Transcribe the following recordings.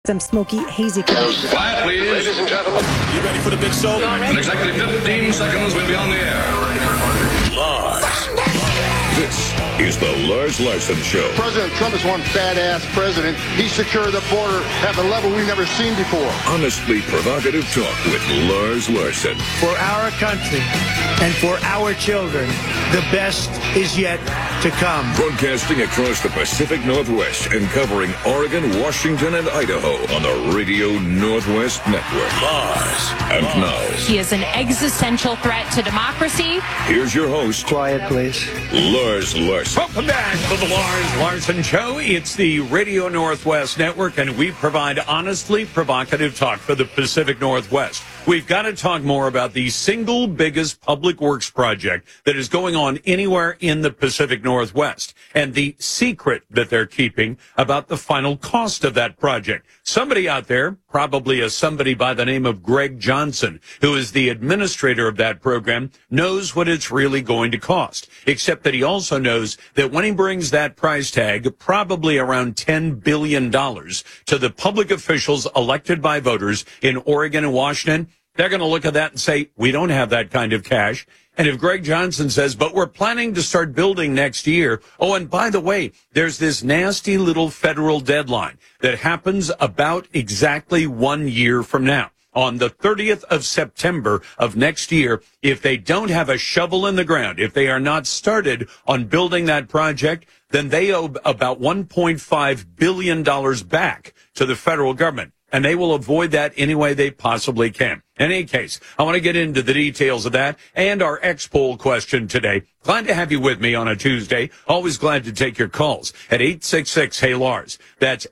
Some smoky, hazy. Quiet, please. Ladies and gentlemen. You ready for the big show? In exactly 15 seconds, we'll be on the air. Lars. This is the Lars Larson Show. President Trump is one badass president. He secured the border at a level we've never seen before. Honestly provocative talk with Lars Larson. For our country and for our children, the best is yet to come. Broadcasting across the Pacific Northwest and covering Oregon, Washington, and Idaho on the Radio Northwest Network. Lars. And now, he is an existential threat to democracy. Here's your host. Quiet, please. Lars Larson. Welcome back to the Lars Larson Show. It's the Radio Northwest Network, and we provide honestly provocative talk for the Pacific Northwest. We've got to talk more about the single biggest public works project that is going on anywhere in the Pacific Northwest and the secret that they're keeping about the final cost of that project. Somebody out there, probably somebody by the name of Greg Johnson, who is the administrator of that program, knows what it's really going to cost, except that he also knows that when he brings that price tag, probably around $10 billion, to the public officials elected by voters in Oregon and Washington, they're going to look at that and say, we don't have that kind of cash. And if Greg Johnson says, but we're planning to start building next year. Oh, and by the way, there's this nasty little federal deadline that happens about exactly 1 year from now. On the 30th of September of next year, if they don't have a shovel in the ground, if they are not started on building that project, then they owe about $1.5 billion back to the federal government. And they will avoid that any way they possibly can. In any case, I want to get into the details of that and our X-Poll question today. Glad to have you with me on a Tuesday. Always glad to take your calls at 866-HEY-LARS. That's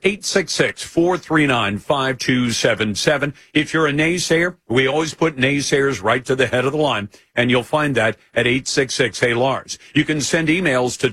866-439-5277. If you're a naysayer, we always put naysayers right to the head of the line, and you'll find that at 866-HEY-LARS. You can send emails to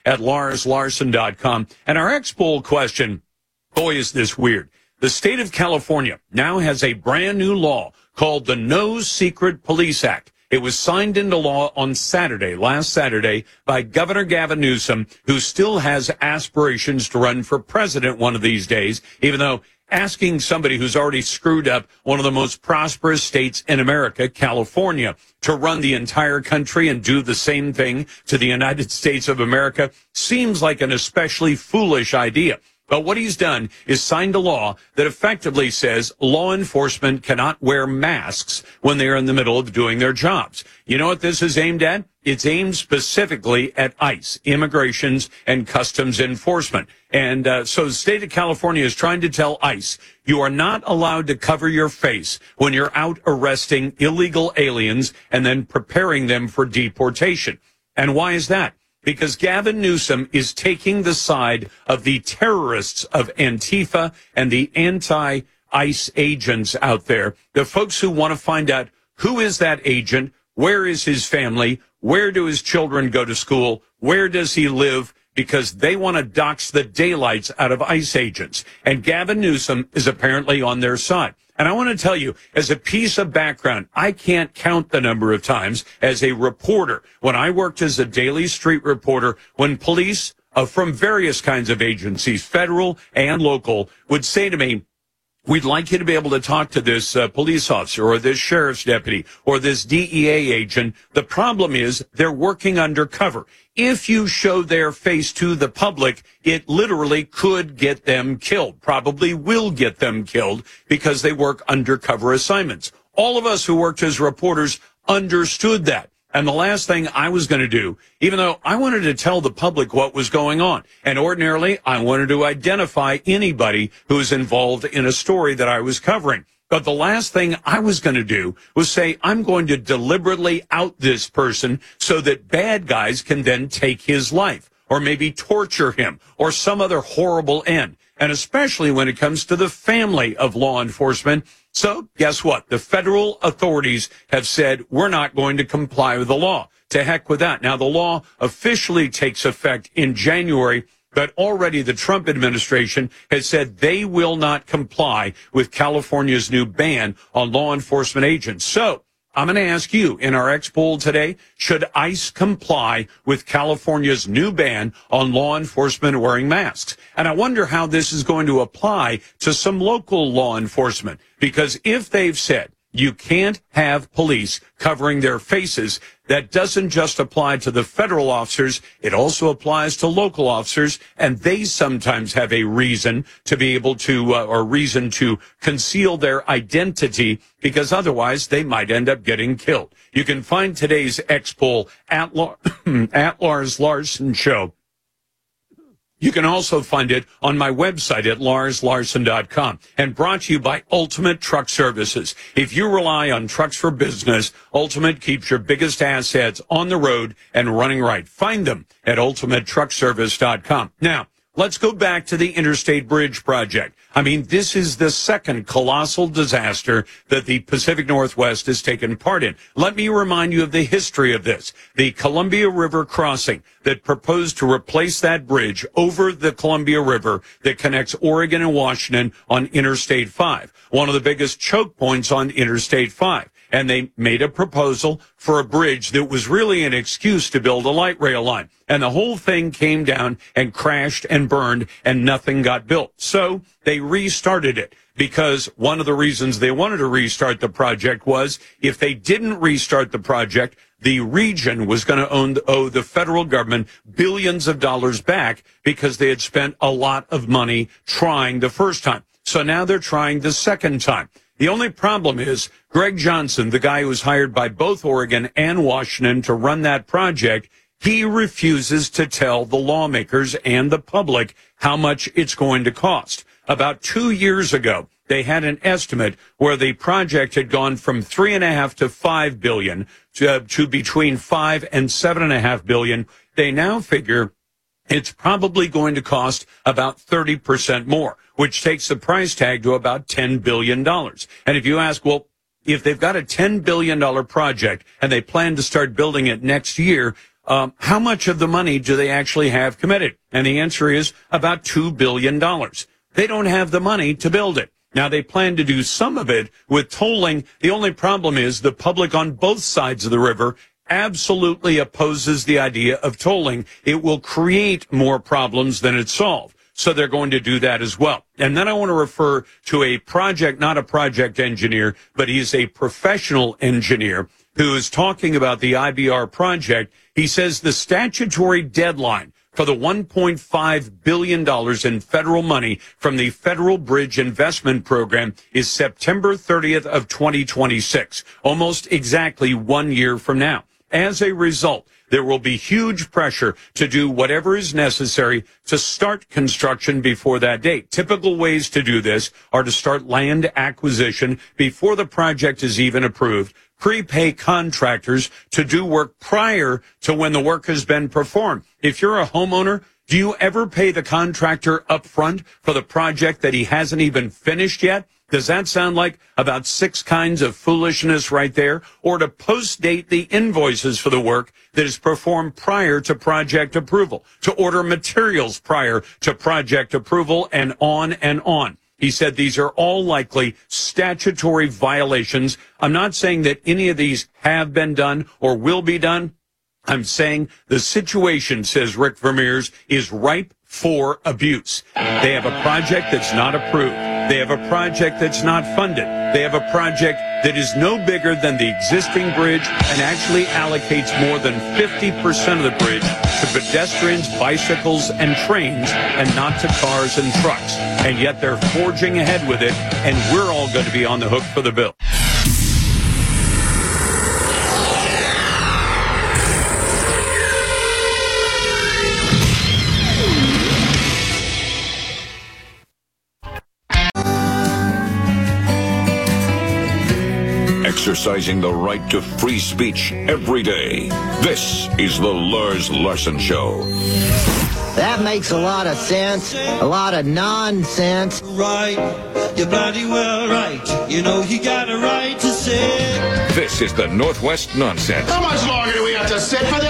talk@larslarson.com. And our X-Poll question, boy, is this weird. The state of California now has a brand new law called the No Secret Police Act. It was signed into law on last Saturday, by Governor Gavin Newsom, who still has aspirations to run for president one of these days, even though asking somebody who's already screwed up one of the most prosperous states in America, California, to run the entire country and do the same thing to the United States of America seems like an especially foolish idea. But what he's done is signed a law that effectively says law enforcement cannot wear masks when they're in the middle of doing their jobs. You know what this is aimed at? It's aimed specifically at ICE, Immigrations and Customs Enforcement. And so the state of California is trying to tell ICE, you are not allowed to cover your face when you're out arresting illegal aliens and then preparing them for deportation. And why is that? Because Gavin Newsom is taking the side of the terrorists of Antifa and the anti-ICE agents out there, the folks who want to find out who is that agent, where is his family, where do his children go to school, where does he live, because they want to dox the daylights out of ICE agents. And Gavin Newsom is apparently on their side. And I want to tell you, as a piece of background, I can't count the number of times as a reporter, when I worked as a daily street reporter, when police from various kinds of agencies, federal and local, would say to me, we'd like you to be able to talk to this police officer or this sheriff's deputy or this DEA agent. The problem is they're working undercover. If you show their face to the public, it literally could get them killed, probably will get them killed because they work undercover assignments. All of us who worked as reporters understood that. And the last thing I was going to do, even though I wanted to tell the public what was going on, and ordinarily I wanted to identify anybody who was involved in a story that I was covering. But the last thing I was going to do was say, I'm going to deliberately out this person so that bad guys can then take his life or maybe torture him or some other horrible end. And especially when it comes to the family of law enforcement. So guess what? The federal authorities have said we're not going to comply with the law. To heck with that. Now, the law officially takes effect in January, but already the Trump administration has said they will not comply with California's new ban on law enforcement agents. So I'm going to ask you in our X poll today, should ICE comply with California's new ban on law enforcement wearing masks? And I wonder how this is going to apply to some local law enforcement, because if they've said you can't have police covering their faces, that doesn't just apply to the federal officers, it also applies to local officers, and they sometimes have a reason to be able to, or reason to conceal their identity, because otherwise they might end up getting killed. You can find today's X poll at Lars Larson Show. You can also find it on my website at larslarson.com, and brought to you by Ultimate Truck Services. If you rely on trucks for business, Ultimate keeps your biggest assets on the road and running right. Find them at ultimatetruckservice.com. Now, let's go back to the Interstate Bridge project. I mean, this is the second colossal disaster that the Pacific Northwest has taken part in. Let me remind you of the history of this. The Columbia River crossing that proposed to replace that bridge over the Columbia River that connects Oregon and Washington on Interstate 5, one of the biggest choke points on Interstate 5. And they made a proposal for a bridge that was really an excuse to build a light rail line. And the whole thing came down and crashed and burned, and nothing got built. So they restarted it, because one of the reasons they wanted to restart the project was if they didn't restart the project, the region was going to owe the federal government billions of dollars back, because they had spent a lot of money trying the first time. So now they're trying the second time. The only problem is Greg Johnson, the guy who was hired by both Oregon and Washington to run that project, he refuses to tell the lawmakers and the public how much it's going to cost. About 2 years ago, they had an estimate where the project had gone from $3.5 to $5 billion to between $5 and $7.5 billion. They now figure it's probably going to cost about 30% more, which takes the price tag to about $10 billion. And if you ask, well, if they've got a $10 billion project and they plan to start building it next year, how much of the money do they actually have committed? And the answer is about $2 billion. They don't have the money to build it. Now, they plan to do some of it with tolling. The only problem is the public on both sides of the river absolutely opposes the idea of tolling. It will create more problems than it solves. So they're going to do that as well. And then I want to refer to a project, not a project engineer, but he's a professional engineer who is talking about the IBR project. He says the statutory deadline for the $1.5 billion in federal money from the Federal Bridge Investment Program is September 30th of 2026, almost exactly 1 year from now. As a result, there will be huge pressure to do whatever is necessary to start construction before that date. Typical ways to do this are to start land acquisition before the project is even approved, prepay contractors to do work prior to when the work has been performed. If you're a homeowner, do you ever pay the contractor up front for the project that he hasn't even finished yet? Does that sound like about 6 kinds of foolishness right there? Or to post-date the invoices for the work that is performed prior to project approval, to order materials prior to project approval, and on and on. He said these are all likely statutory violations. I'm not saying that any of these have been done or will be done. I'm saying the situation, says Rick Vermeers, is ripe for abuse. They have a project that's not approved. They have a project that's not funded. They have a project that is no bigger than the existing bridge and actually allocates more than 50% of the bridge to pedestrians, bicycles, and trains, and not to cars and trucks. And yet they're forging ahead with it, and we're all going to be on the hook for the bill. Exercising the right to free speech every day. This is the Lars Larson Show. That makes a lot of sense, a lot of nonsense. Right, you're bloody well right. You know you got a right to say. This is the Northwest Nonsense. How much longer do we have to sit for this nonsense?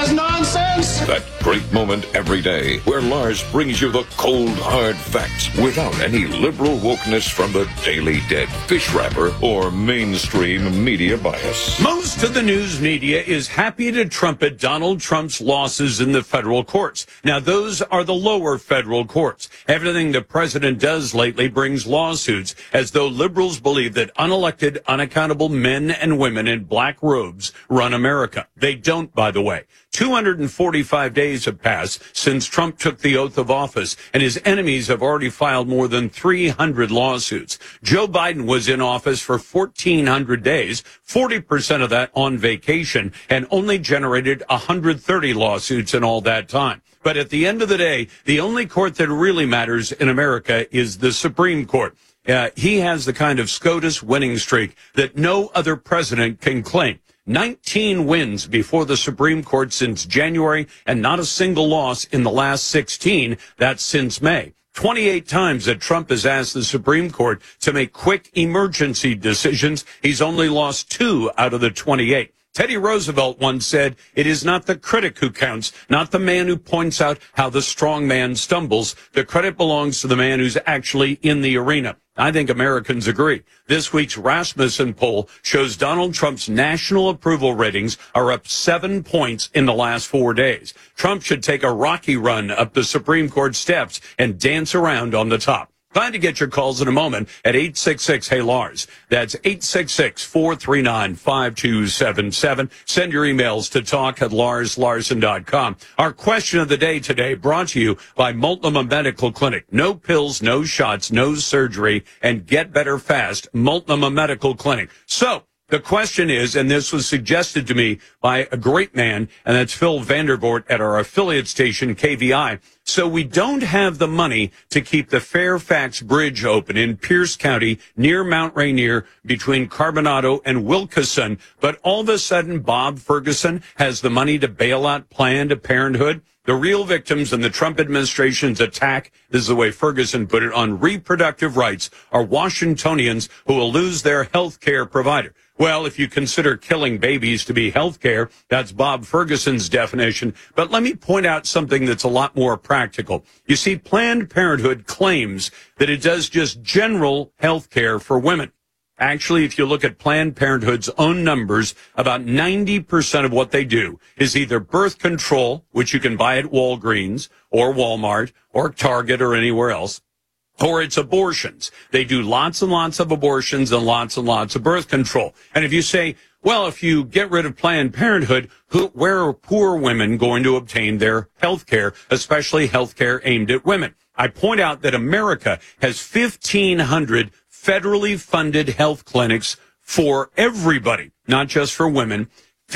nonsense? That great moment every day where Lars brings you the cold, hard facts without any liberal wokeness from the Daily Dead, fish wrapper, or mainstream media bias. Most of the news media is happy to trumpet Donald Trump's losses in the federal courts. Now, those are the lower federal courts. Everything the president does lately brings lawsuits, as though liberals believe that unelected, unaccountable men and women in black robes run America. They don't, by the way. 245 days have passed since Trump took the oath of office, and his enemies have already filed more than 300 lawsuits. Joe Biden was in office for 1,400 days, 40% of that on vacation, and only generated 130 lawsuits in all that time. But at the end of the day, the only court that really matters in America is the Supreme Court. He has the kind of SCOTUS winning streak that no other president can claim. 19 wins before the Supreme Court since January, and not a single loss in the last 16. That's since May. 28 times that Trump has asked the Supreme Court to make quick emergency decisions. He's only lost 2 out of the 28. Teddy Roosevelt once said, "It is not the critic who counts, not the man who points out how the strong man stumbles. The credit belongs to the man who's actually in the arena." I think Americans agree. This week's Rasmussen poll shows Donald Trump's national approval ratings are up 7 points in the last 4 days. Trump should take a rocky run up the Supreme Court steps and dance around on the top. Glad to get your calls in a moment at 866-HEY-LARS. That's 866-439-5277. Send your emails to talk@LarsLarson.com. Our question of the day today brought to you by Multnomah Medical Clinic. No pills, no shots, no surgery, and get better fast. Multnomah Medical Clinic. So, the question is, and this was suggested to me by a great man, and that's Phil Vandervoort at our affiliate station, KVI. So we don't have the money to keep the Fairfax Bridge open in Pierce County near Mount Rainier between Carbonado and Wilkeson. But all of a sudden, Bob Ferguson has the money to bail out Planned Parenthood. The real victims in the Trump administration's attack, this is the way Ferguson put it, on reproductive rights are Washingtonians who will lose their health care provider. Well, if you consider killing babies to be health care, that's Bob Ferguson's definition. But let me point out something that's a lot more practical. You see, Planned Parenthood claims that it does just general health care for women. Actually, if you look at Planned Parenthood's own numbers, about 90% of what they do is either birth control, which you can buy at Walgreens or Walmart or Target or anywhere else, or it's abortions. They do lots and lots of abortions and lots of birth control. And if you say, well, if you get rid of Planned Parenthood, where are poor women going to obtain their health care, especially health care aimed at women? I point out that America has 1,500 federally funded health clinics for everybody, not just for women.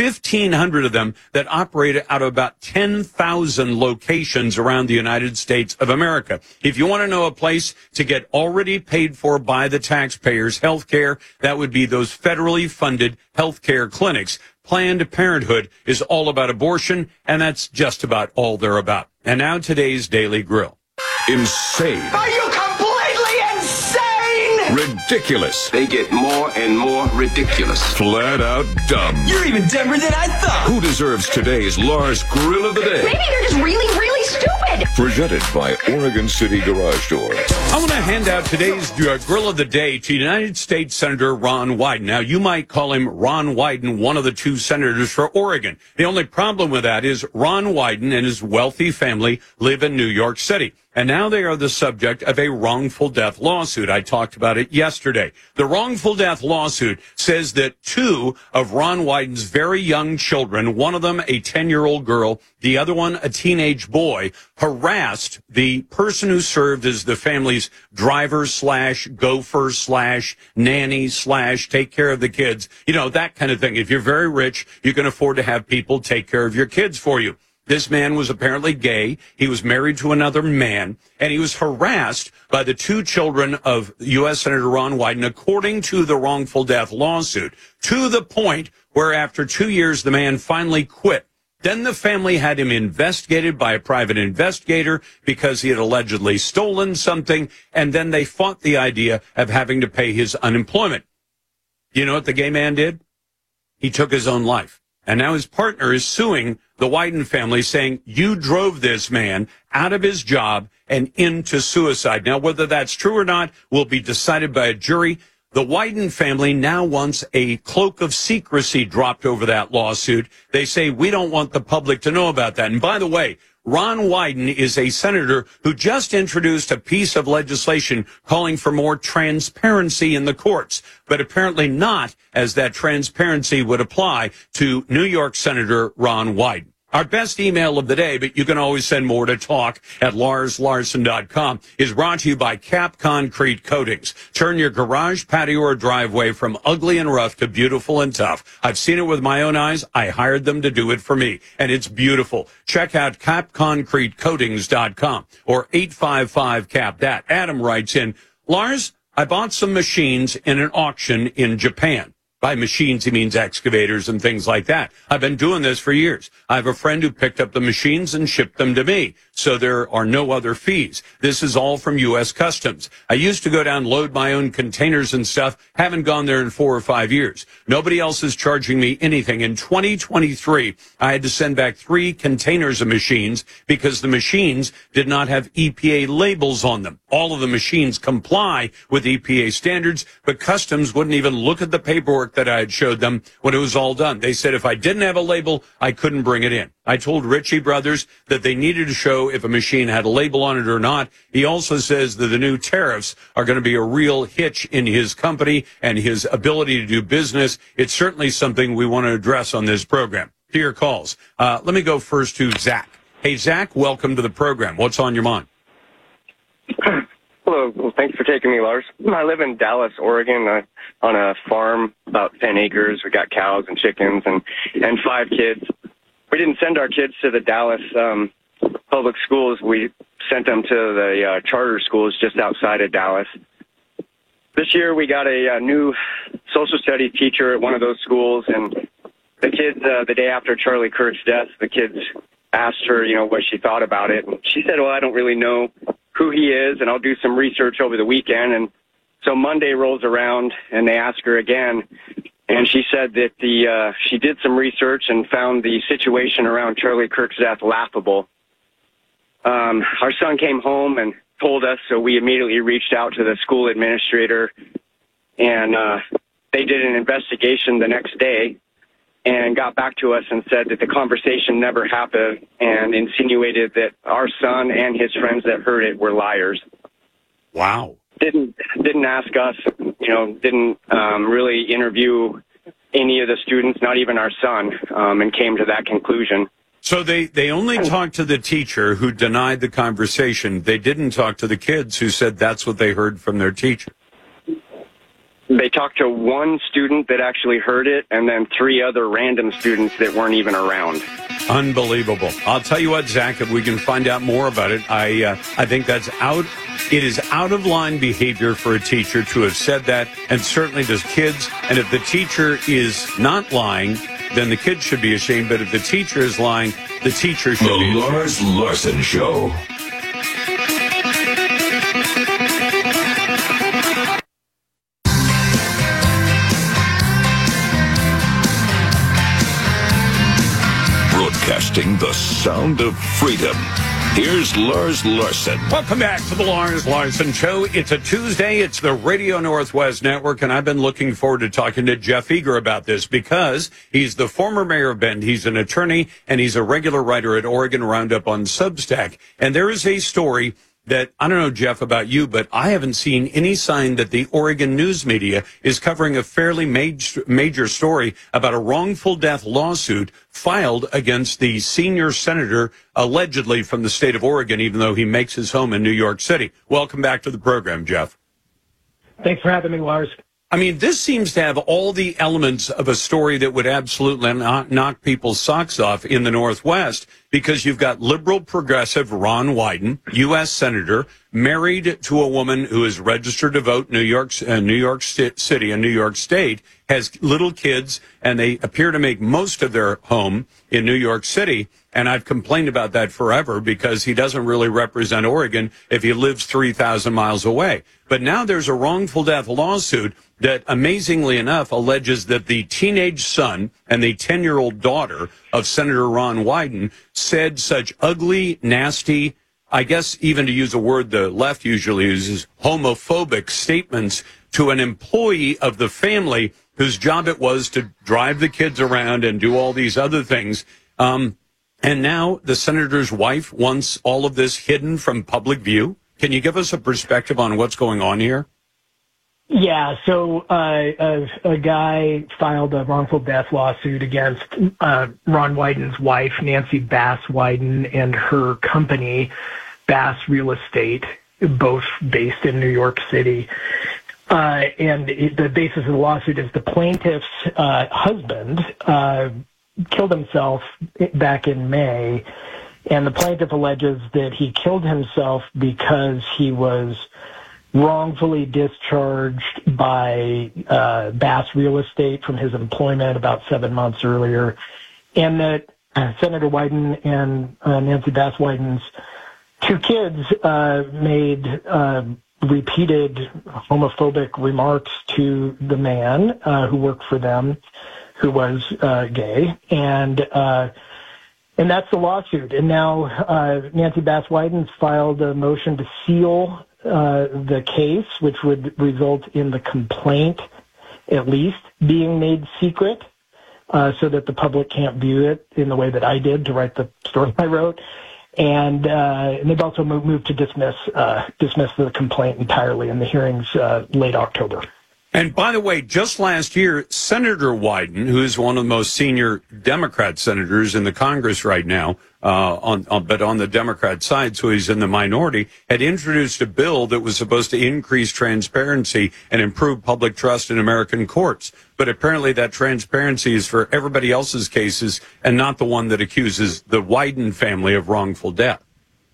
1,500 of them that operate out of about 10,000 locations around the United States of America. If you want to know a place to get already paid for by the taxpayers health care, that would be those federally funded health care clinics. Planned Parenthood is all about abortion, and that's just about all they're about. And now today's Daily Grill. Insane. Are you completely insane? Ridiculous. They get more and more ridiculous. Flat out dumb. You're even dumber than I thought. Who deserves today's Lars Grill of the Day? Maybe they're just really, really stupid. Presented by Oregon City Garage Door. I want to hand out today's Grill of the Day to United States Senator Ron Wyden. Now, you might call him Ron Wyden, one of the 2 senators for Oregon. The only problem with that is Ron Wyden and his wealthy family live in New York City. And now they are the subject of a wrongful death lawsuit. I talked about it yesterday. The wrongful death lawsuit says that 2 of Ron Wyden's very young children, one of them a 10-year-old girl, the other one a teenage boy, harassed the person who served as the family's driver/gopher/nanny/take care of the kids. You know, that kind of thing. If you're very rich, you can afford to have people take care of your kids for you. This man was apparently gay. He was married to another man, and he was harassed by the 2 children of U.S. Senator Ron Wyden, according to the wrongful death lawsuit, to the point where after 2 years, the man finally quit. Then the family had him investigated by a private investigator because he had allegedly stolen something, and then they fought the idea of having to pay his unemployment. You know what the gay man did? He took his own life. And now his partner is suing the Wyden family, saying you drove this man out of his job and into suicide. Now, whether that's true or not will be decided by a jury. The Wyden family now wants a cloak of secrecy dropped over that lawsuit. They say we don't want the public to know about that. And by the way, Ron Wyden is a senator who just introduced a piece of legislation calling for more transparency in the courts, but apparently not as that transparency would apply to New York Senator Ron Wyden. Our best email of the day, but you can always send more to talk@LarsLarson.com, is brought to you by Cap Concrete Coatings. Turn your garage, patio, or driveway from ugly and rough to beautiful and tough. I've seen it with my own eyes. I hired them to do it for me, and it's beautiful. Check out CapConcreteCoatings.com or 855-CAP-THAT. Adam writes in, Lars, I bought some machines in an auction in Japan. By machines, he means excavators and things like that. I've been doing this for years. I have a friend who picked up the machines and shipped them to me, so there are no other fees. This is all from U.S. Customs. I used to go down, load my own containers and stuff. Haven't gone there in 4 or 5 years. Nobody else is charging me anything. In 2023, I had to send back 3 containers of machines because the machines did not have EPA labels on them. All of the machines comply with EPA standards, but Customs wouldn't even look at the paperwork that I had showed them when it was all done. They said if I didn't have a label, I couldn't bring it in. I told Ritchie Brothers that they needed to show if a machine had a label on it or not. He also says that the new tariffs are going to be a real hitch in his company and his ability to do business. It's certainly something we want to address on this program. To your calls. Let me go first to Zach. Hey, Zach, welcome to the program. What's on your mind? Hello. Well, thanks for taking me, Lars. I live in Dallas, Oregon, on a farm, about 10 acres. We got cows and chickens and 5 kids. We didn't send our kids to the Dallas public schools. We sent them to the charter schools just outside of Dallas. This year we got a new social studies teacher at one of those schools, and the kids, the day after Charlie Kirk's death, the kids asked her, what she thought about it. And she said, well, I don't really know who he is, and I'll do some research over the weekend. And so Monday rolls around, and they ask her again, and she said that she did some research and found the situation around Charlie Kirk's death laughable. Our son came home and told us, so we immediately reached out to the school administrator, and they did an investigation the next day and got back to us and said that the conversation never happened and insinuated that our son and his friends that heard it were liars. Wow. Didn't ask us, didn't really interview any of the students, not even our son, and came to that conclusion. So they only talked to the teacher who denied the conversation. They didn't talk to the kids who said that's what they heard from their teacher. They talked to one student that actually heard it, and then 3 other random students that weren't even around. Unbelievable. I'll tell you what, Zach, if we can find out more about it, I think that's out. It is out of line behavior for a teacher to have said that, and certainly does kids. And if the teacher is not lying, then the kids should be ashamed. But if the teacher is lying, the teacher should be ashamed. The Lars Larson Show. Broadcasting the sound of freedom. Here's Lars Larson. Welcome back to the Lars Larson Show. It's a Tuesday. It's the Radio Northwest Network, and I've been looking forward to talking to Jeff Eager about this because he's the former mayor of Bend. He's an attorney, and he's a regular writer at Oregon Roundup on Substack. And there is a story that, I don't know, Jeff, about you, but I haven't seen any sign that the Oregon news media is covering a fairly major story about a wrongful death lawsuit filed against the senior senator, allegedly from the state of Oregon, even though he makes his home in New York City. Welcome back to the program, Jeff. Thanks for having me, Lars. I mean, this seems to have all the elements of a story that would absolutely knock people's socks off in the Northwest, because you've got liberal progressive Ron Wyden, U.S. Senator, married to a woman who is registered to vote in New York City and New York State, has little kids, and they appear to make most of their home in New York City. And I've complained about that forever because he doesn't really represent Oregon if he lives 3,000 miles away. But now there's a wrongful death lawsuit that, amazingly enough, alleges that the teenage son and the 10-year-old daughter of Senator Ron Wyden said such ugly, nasty, I guess even to use a word the left usually uses, homophobic statements to an employee of the family whose job it was to drive the kids around and do all these other things. And now the senator's wife wants all of this hidden from public view. Can you give us a perspective on what's going on here? Yeah, so a guy filed a wrongful death lawsuit against Ron Wyden's wife, Nancy Bass Wyden, and her company, Bass Real Estate, both based in New York City. And the basis of the lawsuit is the plaintiff's husband killed himself back in May, and the plaintiff alleges that he killed himself because he was wrongfully discharged by Bass Real Estate from his employment about 7 months earlier, and that Senator Wyden and Nancy Bass Wyden's two kids made repeated homophobic remarks to the man who worked for them, who was gay, and that's the lawsuit. And now Nancy Bass Wyden's filed a motion to seal the case, which would result in the complaint at least being made secret, so that the public can't view it in the way that I did to write the story I wrote. And they've also moved to dismiss the complaint entirely in the hearings late October. And by the way, just last year, Senator Wyden, who is one of the most senior Democrat senators in the Congress right now, but on the Democrat side, so he's in the minority, had introduced a bill that was supposed to increase transparency and improve public trust in American courts. But apparently that transparency is for everybody else's cases and not the one that accuses the Wyden family of wrongful death.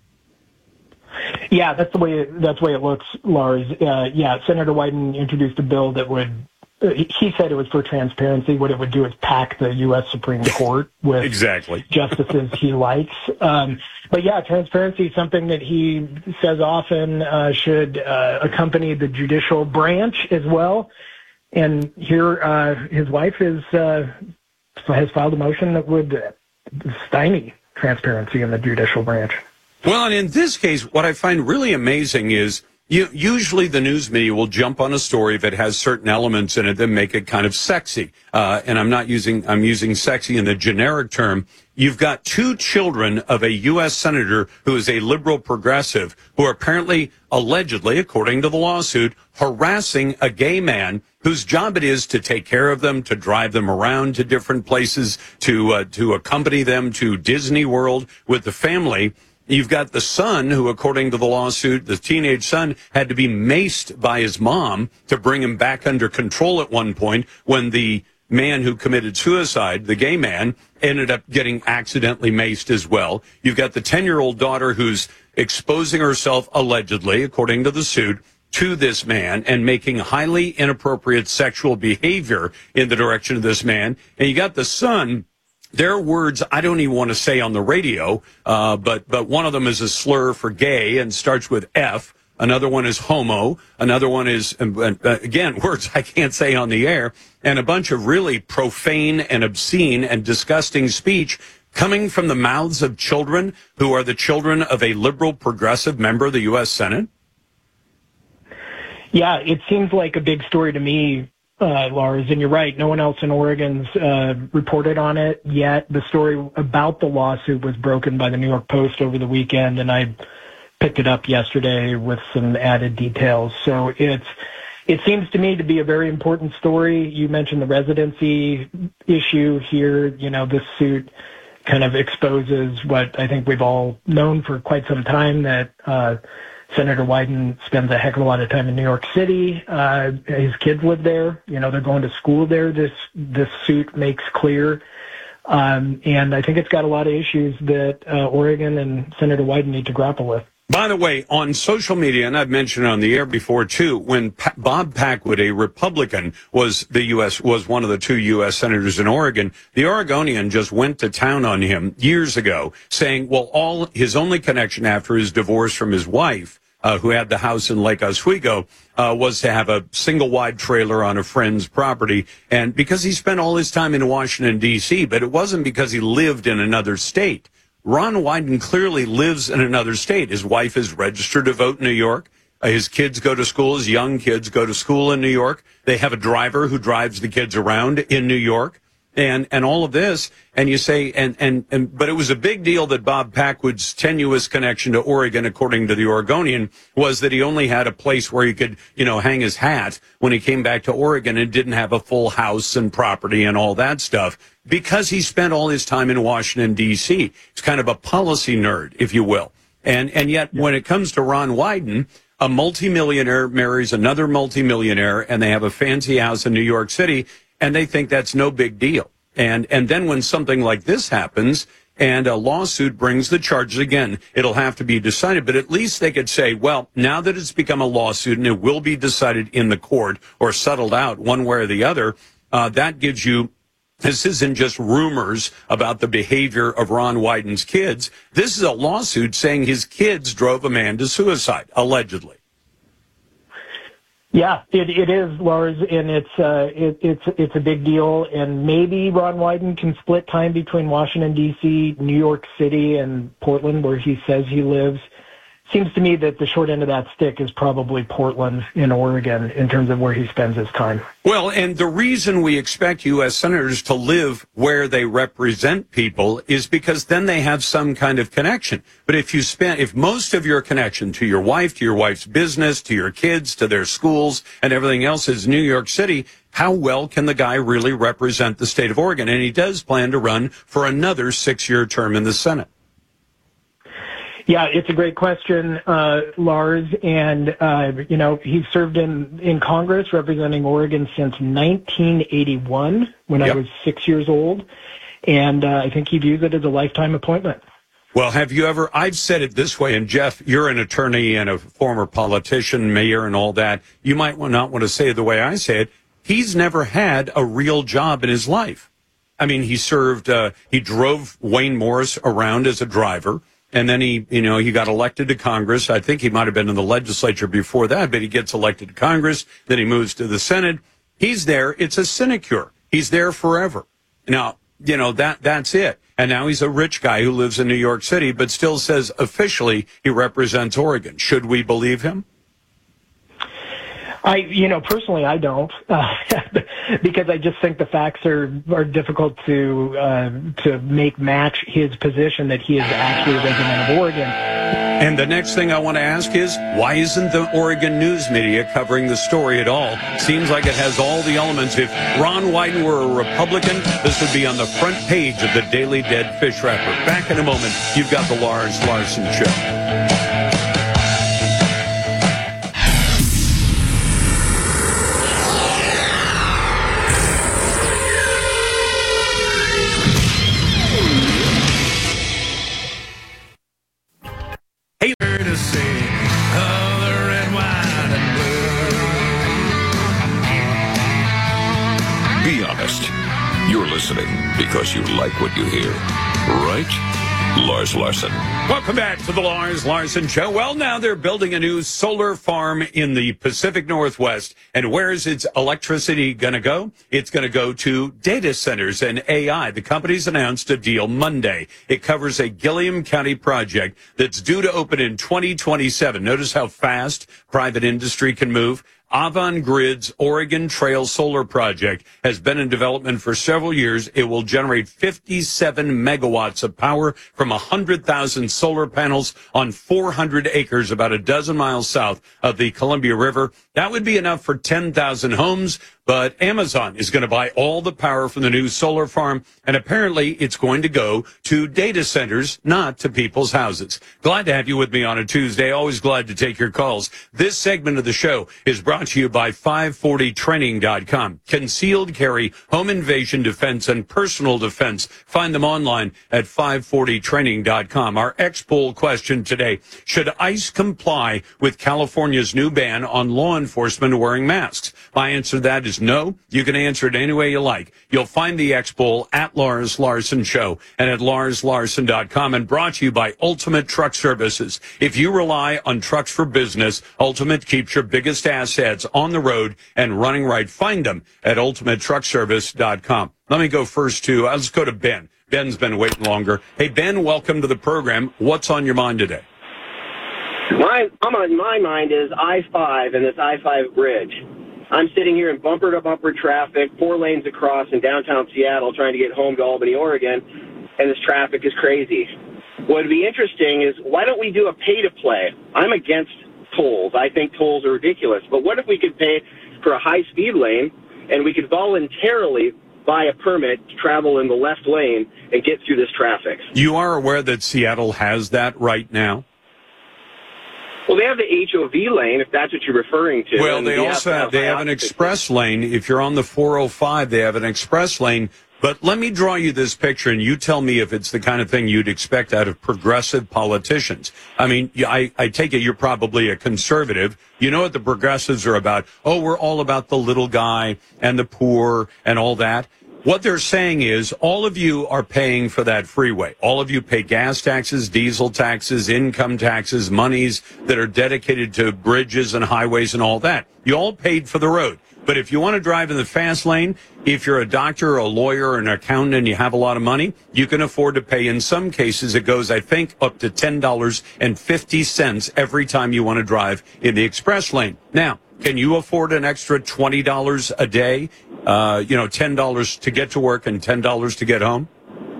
Yeah, that's the way it looks, Lars. Senator Wyden introduced a bill that would, he said it was for transparency. What it would do is pack the U.S. Supreme Court with exactly justices he likes. But yeah, transparency is something that he says often should accompany the judicial branch as well. And here his wife has filed a motion that would stymie transparency in the judicial branch. Well, and in this case, what I find really amazing is usually the news media will jump on a story if it has certain elements in it that make it kind of sexy. And I'm using sexy in the generic term. You've got two children of a U.S. senator who is a liberal progressive who are apparently, allegedly, according to the lawsuit, harassing a gay man whose job it is to take care of them, to drive them around to different places, to accompany them to Disney World with the family. You've got the son who, according to the lawsuit, the teenage son had to be maced by his mom to bring him back under control at one point when the man who committed suicide, the gay man, ended up getting accidentally maced as well. You've got the 10-year-old daughter who's exposing herself, allegedly, according to the suit, to this man and making highly inappropriate sexual behavior in the direction of this man. And you got the son. There are words I don't even want to say on the radio, but one of them is a slur for gay and starts with F. Another one is homo. Another one is, again, words I can't say on the air. And a bunch of really profane and obscene and disgusting speech coming from the mouths of children who are the children of a liberal progressive member of the U.S. Senate. Yeah, it seems like a big story to me, Lars, and you're right. No one else in Oregon's reported on it yet. The story about the lawsuit was broken by the New York Post over the weekend, and I picked it up yesterday with some added details. So it seems to me to be a very important story. You mentioned the residency issue here. You know, this suit kind of exposes what I think we've all known for quite some time, that Senator Wyden spends a heck of a lot of time in New York City. His kids live there. You know, they're going to school there. This suit makes clear. And I think it's got a lot of issues that Oregon and Senator Wyden need to grapple with. By the way, on social media, and I've mentioned on the air before too, when Bob Packwood, a Republican, was one of the 2 U.S. senators in Oregon, the Oregonian just went to town on him years ago, saying, well, his only connection after his divorce from his wife, who had the house in Lake Oswego, was to have a single-wide trailer on a friend's property, and because he spent all his time in Washington, D.C., but it wasn't because he lived in another state. Ron Wyden clearly lives in another state. His wife is registered to vote in New York. His kids go to school. His young kids go to school in New York. They have a driver who drives the kids around in New York. And all of this, and you say, but it was a big deal that Bob Packwood's tenuous connection to Oregon, according to the Oregonian, was that he only had a place where he could, hang his hat when he came back to Oregon and didn't have a full house and property and all that stuff because he spent all his time in Washington, D.C. He's kind of a policy nerd, if you will. And yet when it comes to Ron Wyden, a multimillionaire marries another multimillionaire and they have a fancy house in New York City, and they think that's no big deal. And then when something like this happens and a lawsuit brings the charges again, it'll have to be decided. But at least they could say, well, now that it's become a lawsuit and it will be decided in the court or settled out one way or the other, that gives you, this isn't just rumors about the behavior of Ron Wyden's kids. This is a lawsuit saying his kids drove a man to suicide, allegedly. Yeah, it is, Lars, and it's a big deal. And maybe Ron Wyden can split time between Washington, D.C., New York City, and Portland, where he says he lives. Seems to me that the short end of that stick is probably Portland in Oregon in terms of where he spends his time. Well, and the reason we expect U.S. senators to live where they represent people is because then they have some kind of connection. But if most of your connection to your wife, to your wife's business, to your kids, to their schools, and everything else is New York City, how well can the guy really represent the state of Oregon? And he does plan to run for another 6-year term in the Senate. Yeah, it's a great question, Lars. And, he served in Congress representing Oregon since 1981 when I was 6 years old. And I think he views it as a lifetime appointment. Well, I've said it this way, and Jeff, you're an attorney and a former politician, mayor and all that. You might not want to say it the way I say it. He's never had a real job in his life. I mean, he drove Wayne Morris around as a driver. And then he got elected to Congress. I think he might have been in the legislature before that, but he gets elected to Congress. Then he moves to the Senate. He's there. It's a sinecure. He's there forever. Now, that's it. And now he's a rich guy who lives in New York City, but still says officially he represents Oregon. Should we believe him? Personally, I don't, because I just think the facts are difficult to make match his position that he is actually a resident of Oregon. And the next thing I want to ask is, why isn't the Oregon news media covering the story at all? Seems like it has all the elements. If Ron Wyden were a Republican, this would be on the front page of the Daily Dead Fish Wrapper. Back in a moment, you've got the Lars Larson Show. Be honest. You're listening because you like what you hear, right? Lars Larson. Welcome back to the Lars Larson Show. Well, now they're building a new solar farm in the Pacific Northwest. And where is its electricity going to go? It's going to go to data centers and AI. The company's announced a deal Monday. It covers a Gilliam County project that's due to open in 2027. Notice how fast private industry can move. Avangrid's Oregon Trail Solar Project has been in development for several years. It will generate 57 megawatts of power from 100,000 solar panels on 400 acres, about a dozen miles south of the Columbia River. That would be enough for 10,000 homes. But Amazon is going to buy all the power from the new solar farm, and apparently it's going to go to data centers, not to people's houses. Glad to have you with me on a Tuesday. Always glad to take your calls. This segment of the show is brought brought to you by 540training.com. Concealed carry, home invasion defense, and personal defense. Find them online at 540training.com. Our X-Poll question today: should ICE comply with California's new ban on law enforcement wearing masks? My answer to that is no. You can answer it any way you like. You'll find the X-Poll at Lars Larson Show and at larslarson.com, and brought to you by Ultimate Truck Services. If you rely on trucks for business, Ultimate keeps your biggest assets on the road and running right. Find them at ultimatetruckservice.com. Let me go first to, let's go to Ben. Ben's been waiting longer. Hey, Ben, welcome to the program. What's on your mind today? My mind is I-5 and this I-5 bridge. I'm sitting here in bumper-to-bumper traffic, 4 lanes across in downtown Seattle, trying to get home to Albany, Oregon, and this traffic is crazy. What would be interesting is, why don't we do a pay-to-play? I'm against tolls. I think tolls are ridiculous. But what if we could pay for a high-speed lane, and we could voluntarily buy a permit to travel in the left lane and get through this traffic? You are aware that Seattle has that right now? Well, they have the HOV lane, if that's what you're referring to. Well, they also have an express lane. If you're on the 405, they have an express lane. But let me draw you this picture, and you tell me if it's the kind of thing you'd expect out of progressive politicians. I mean, I take it you're probably a conservative. You know what the progressives are about. Oh, we're all about the little guy and the poor and all that. What they're saying is all of you are paying for that freeway. All of you pay gas taxes, diesel taxes, income taxes, monies that are dedicated to bridges and highways and all that. You all paid for the road. But if you want to drive in the fast lane, if you're a doctor or a lawyer or an accountant and you have a lot of money, you can afford to pay. In some cases, it goes, I think, up to $10.50 every time you want to drive in the express lane. Now, can you afford an extra $20 a day? $10 to get to work and $10 to get home?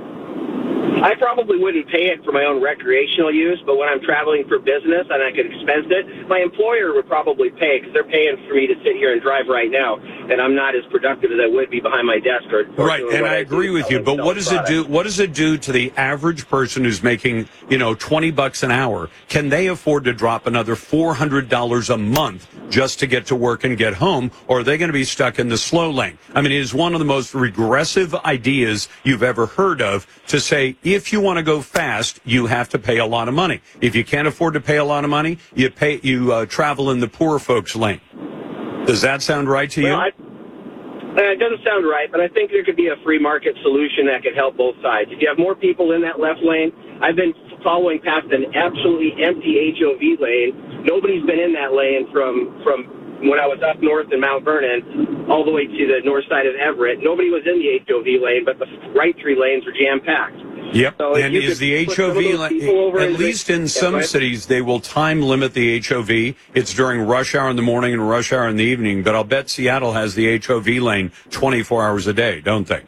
I probably wouldn't pay it for my own recreational use, but when I'm traveling for business and I could expense it, my employer would probably pay because they're paying for me to sit here and drive right now, and I'm not as productive as I would be behind my desk. Right, and I agree with you, but what does it do? What does it do to the average person who's making, $20 an hour? Can they afford to drop another $400 a month just to get to work and get home, or are they going to be stuck in the slow lane? I mean, it is one of the most regressive ideas you've ever heard of to say, if you want to go fast, you have to pay a lot of money. If you can't afford to pay a lot of money, you travel in the poor folks lane. Does that sound right to you? It doesn't sound right, but I think there could be a free market solution that could help both sides. If you have more people in that left lane, I've been following past an absolutely empty HOV lane. Nobody's been in that lane from when I was up north in Mount Vernon all the way to the north side of Everett. Nobody was in the HOV lane, but the right 3 lanes were jam-packed. Yep, so and is the HOV, at least in some cities, they will time limit the HOV. It's during rush hour in the morning and rush hour in the evening, but I'll bet Seattle has the HOV lane 24 hours a day, don't they?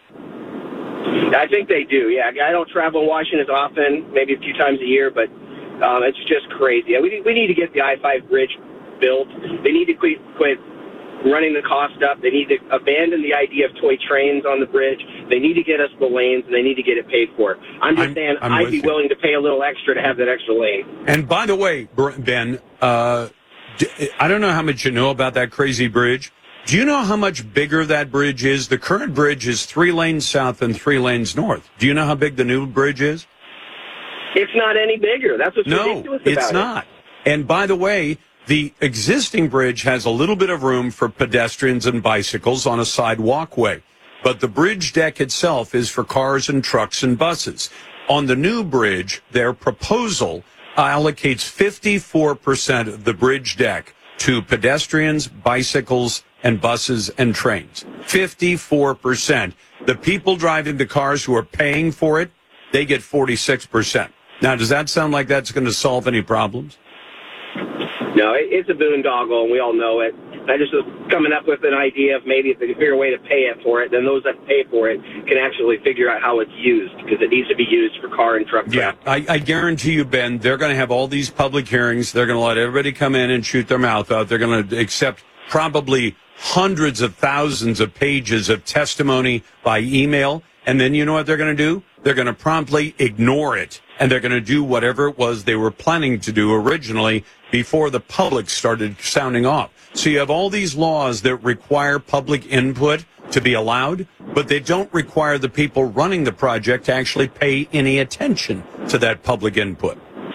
I think they do, yeah. I don't travel in Washington as often, maybe a few times a year, but it's just crazy. We need to get the I-5 bridge built. They need to quit running the cost up. They need to abandon the idea of toy trains on the bridge. They need to get us the lanes, and they need to get it paid for. I'm saying I'd be willing to pay a little extra to have that extra lane. And by the way, Ben, I don't know how much you know about that crazy bridge. Do you know how much bigger that bridge is? The current bridge is 3 lanes south and 3 lanes north. Do you know how big the new bridge is? It's not any bigger. That's what's ridiculous about it. No, it's not. And by the way, the existing bridge has a little bit of room for pedestrians and bicycles on a side walkway, but the bridge deck itself is for cars and trucks and buses. On the new bridge, their proposal allocates 54% of the bridge deck to pedestrians, bicycles, and buses and trains. 54%. The people driving the cars who are paying for it, they get 46%. Now, does that sound like that's going to solve any problems? No, it's a boondoggle, and we all know it. I just was coming up with an idea of maybe if they could figure a way to pay it for it, then those that pay for it can actually figure out how it's used, because it needs to be used for car and truck traffic. Yeah, I guarantee you, Ben, they're going to have all these public hearings. They're going to let everybody come in and shoot their mouth out. They're going to accept probably hundreds of thousands of pages of testimony by email. And then you know what they're going to do? They're going to promptly ignore it and they're going to do whatever it was they were planning to do originally before the public started sounding off. So you have all these laws that require public input to be allowed, but they don't require the people running the project to actually pay any attention to that public input.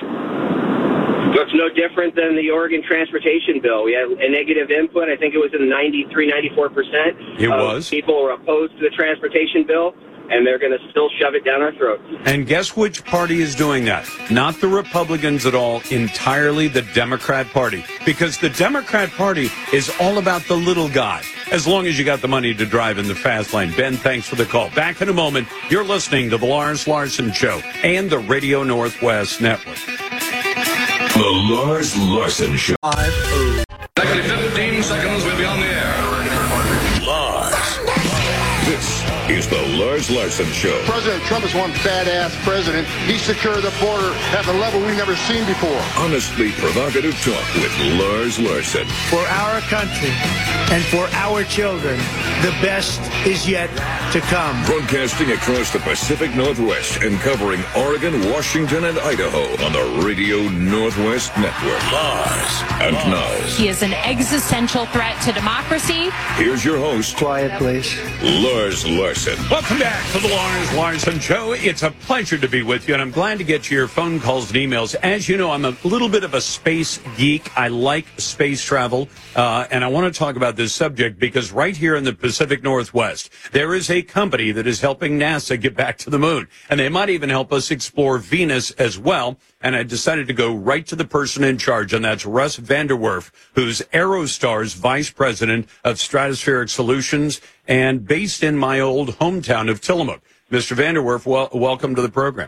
It's no different than the Oregon transportation bill. We had a negative input. I think it was in 93-94%. It was. People were opposed to the transportation bill, and they're going to still shove it down our throats. And guess which party is doing that? Not the Republicans at all, entirely the Democrat Party. Because the Democrat Party is all about the little guy, as long as you got the money to drive in the fast lane. Ben, thanks for the call. Back in a moment. You're listening to The Lars Larson Show and the Radio Northwest Network. The Lars Larson Show. Exactly 15 seconds, we'll be on the air. Lars. This is the Lars Larson Show. President Trump is one badass president. He secured the border at a level we've never seen before. Honestly provocative talk with Lars Larson. For our country and for our children, the best is yet to come. Broadcasting across the Pacific Northwest and covering Oregon, Washington, and Idaho on the Radio Northwest Network. Lars. And now, He is an existential threat to democracy. here's your host, Quiet, please. Lars Larson. Welcome back to the Lars Larson Show. It's a pleasure to be with you, and I'm glad to get to your phone calls and emails. As you know, I'm a little bit of a space geek. I like space travel, and I want to talk about this subject because right here in the Pacific Northwest, there is a company that is helping NASA get back to the moon, and they might even help us explore Venus as well. And I decided to go right to the person in charge, and that's Russ Vanderwerf, who's Aerostar's Vice President of Stratospheric Solutions and based in my old hometown of Tillamook. Mr. Vanderwerf, welcome to the program.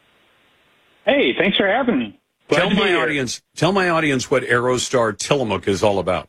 Hey, thanks for having me. Tell my audience what Aerostar Tillamook is all about.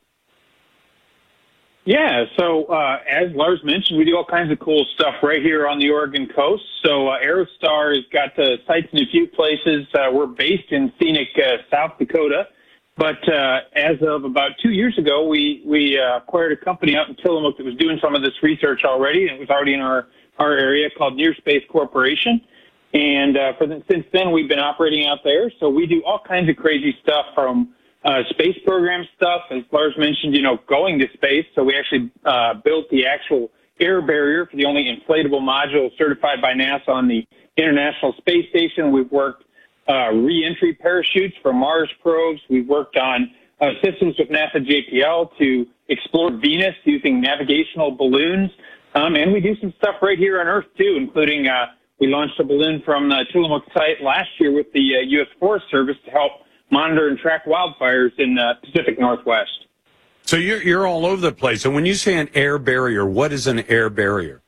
Yeah, so as Lars mentioned, we do all kinds of cool stuff right here on the Oregon coast. So Aerostar has got sites in a few places. We're based in scenic South Dakota. But as of about 2 years ago, we acquired a company out in Tillamook that was doing some of this research already, and it was already in our area called Near Space Corporation. And since then, we've been operating out there. So we do all kinds of crazy stuff from space program stuff, as Lars mentioned, going to space. So we actually built the actual air barrier for the only inflatable module certified by NASA on the International Space Station. We've worked re-entry parachutes for Mars probes. We've worked on systems with NASA JPL to explore Venus using navigational balloons. And we do some stuff right here on Earth, too, including we launched a balloon from the Tillamook site last year with the U.S. Forest Service to help monitor and track wildfires in the Pacific Northwest. So you're all over the place. And when you say an air barrier, what is an air barrier?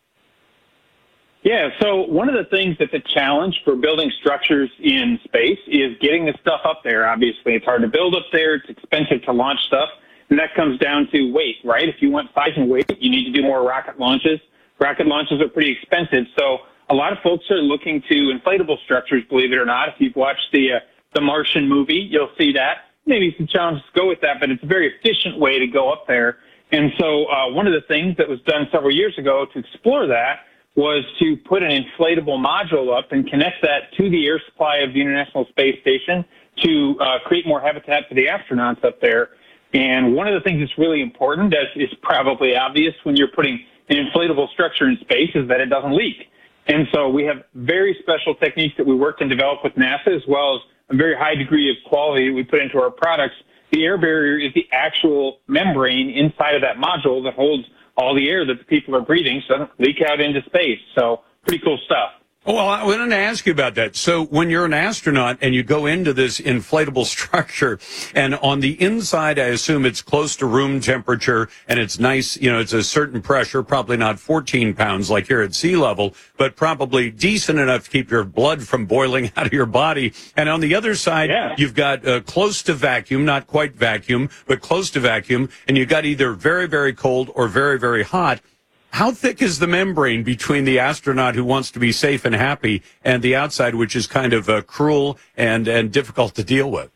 Yeah, so one of the things that's a challenge for building structures in space is getting the stuff up there. Obviously, it's hard to build up there. It's expensive to launch stuff. And that comes down to weight, right? If you want size and weight, you need to do more rocket launches. Rocket launches are pretty expensive. So a lot of folks are looking to inflatable structures, believe it or not. If you've watched the Martian movie, you'll see that. Maybe some challenges go with that, but it's a very efficient way to go up there. And so one of the things that was done several years ago to explore that was to put an inflatable module up and connect that to the air supply of the International Space Station to create more habitat for the astronauts up there. And one of the things that's really important, as is probably obvious when you're putting an inflatable structure in space, is that it doesn't leak. And so we have very special techniques that we worked and developed with NASA, as well as a very high degree of quality we put into our products. The air barrier is the actual membrane inside of that module that holds all the air that the people are breathing so it doesn't leak out into space. So pretty cool stuff. Well, I wanted to ask you about that. So when you're an astronaut and you go into this inflatable structure, and on the inside, I assume it's close to room temperature and it's nice, it's a certain pressure, probably not 14 pounds like here at sea level, but probably decent enough to keep your blood from boiling out of your body. And on the other side, You've got close to vacuum, not quite vacuum, but close to vacuum, and you've got either very, very cold or very, very hot. How thick is the membrane between the astronaut who wants to be safe and happy and the outside, which is kind of cruel and difficult to deal with?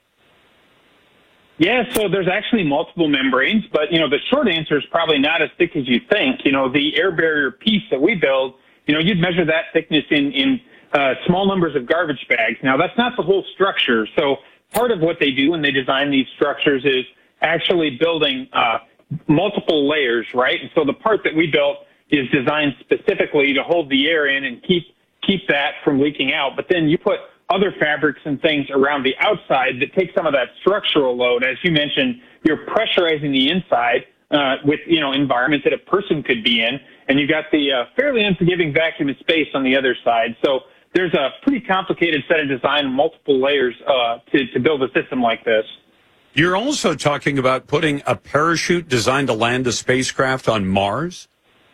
Yeah, so there's actually multiple membranes, but, the short answer is probably not as thick as you think. The air barrier piece that we build, you'd measure that thickness in small numbers of garbage bags. Now, that's not the whole structure. So part of what they do when they design these structures is actually building multiple layers, right? And so the part that we built is designed specifically to hold the air in and keep that from leaking out. But then you put other fabrics and things around the outside that take some of that structural load. As you mentioned, you're pressurizing the inside with, environment that a person could be in, and you got the fairly unforgiving vacuum of space on the other side. So there's a pretty complicated set of design, multiple layers to build a system like this. You're also talking about putting a parachute designed to land a spacecraft on Mars?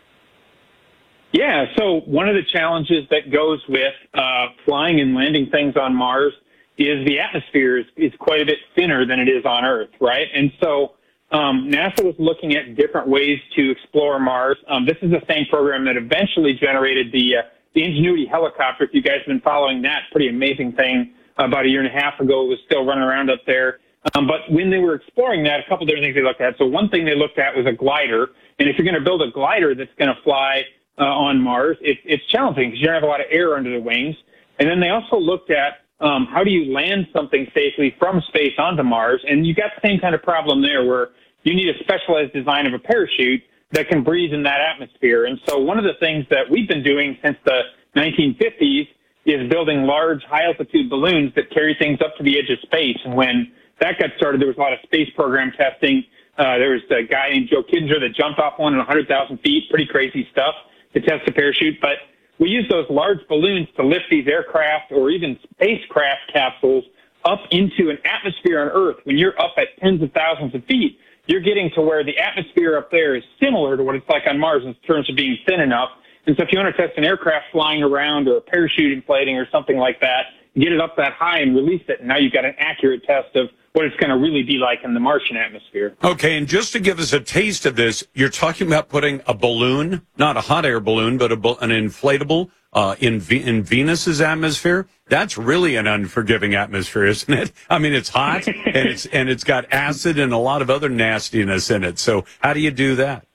Yeah, so one of the challenges that goes with flying and landing things on Mars is the atmosphere is quite a bit thinner than it is on Earth, right? And so NASA was looking at different ways to explore Mars. This is the same program that eventually generated the Ingenuity helicopter. If you guys have been following that, pretty amazing thing. About a year and a half ago, it was still running around up there. But when they were exploring that, a couple different things they looked at. So one thing they looked at was a glider. And if you're going to build a glider that's going to fly on Mars, it's challenging because you don't have a lot of air under the wings. And then they also looked at how do you land something safely from space onto Mars. And you got the same kind of problem there where you need a specialized design of a parachute that can breathe in that atmosphere. And so one of the things that we've been doing since the 1950s is building large high-altitude balloons that carry things up to the edge of space. And when that got started, there was a lot of space program testing. There was a guy named Joe Kissinger that jumped off one at 100,000 feet, pretty crazy stuff, to test a parachute. But we use those large balloons to lift these aircraft or even spacecraft capsules up into an atmosphere on Earth. When you're up at tens of thousands of feet, you're getting to where the atmosphere up there is similar to what it's like on Mars in terms of being thin enough. And so if you want to test an aircraft flying around or a parachute inflating or something like that, get it up that high and release it, and now you've got an accurate test of what it's going to really be like in the Martian atmosphere. Okay, and just to give us a taste of this, you're talking about putting a balloon, not a hot air balloon, but an inflatable in Venus's atmosphere. That's really an unforgiving atmosphere, isn't it? I mean, it's hot and it's got acid and a lot of other nastiness in it. So how do you do that?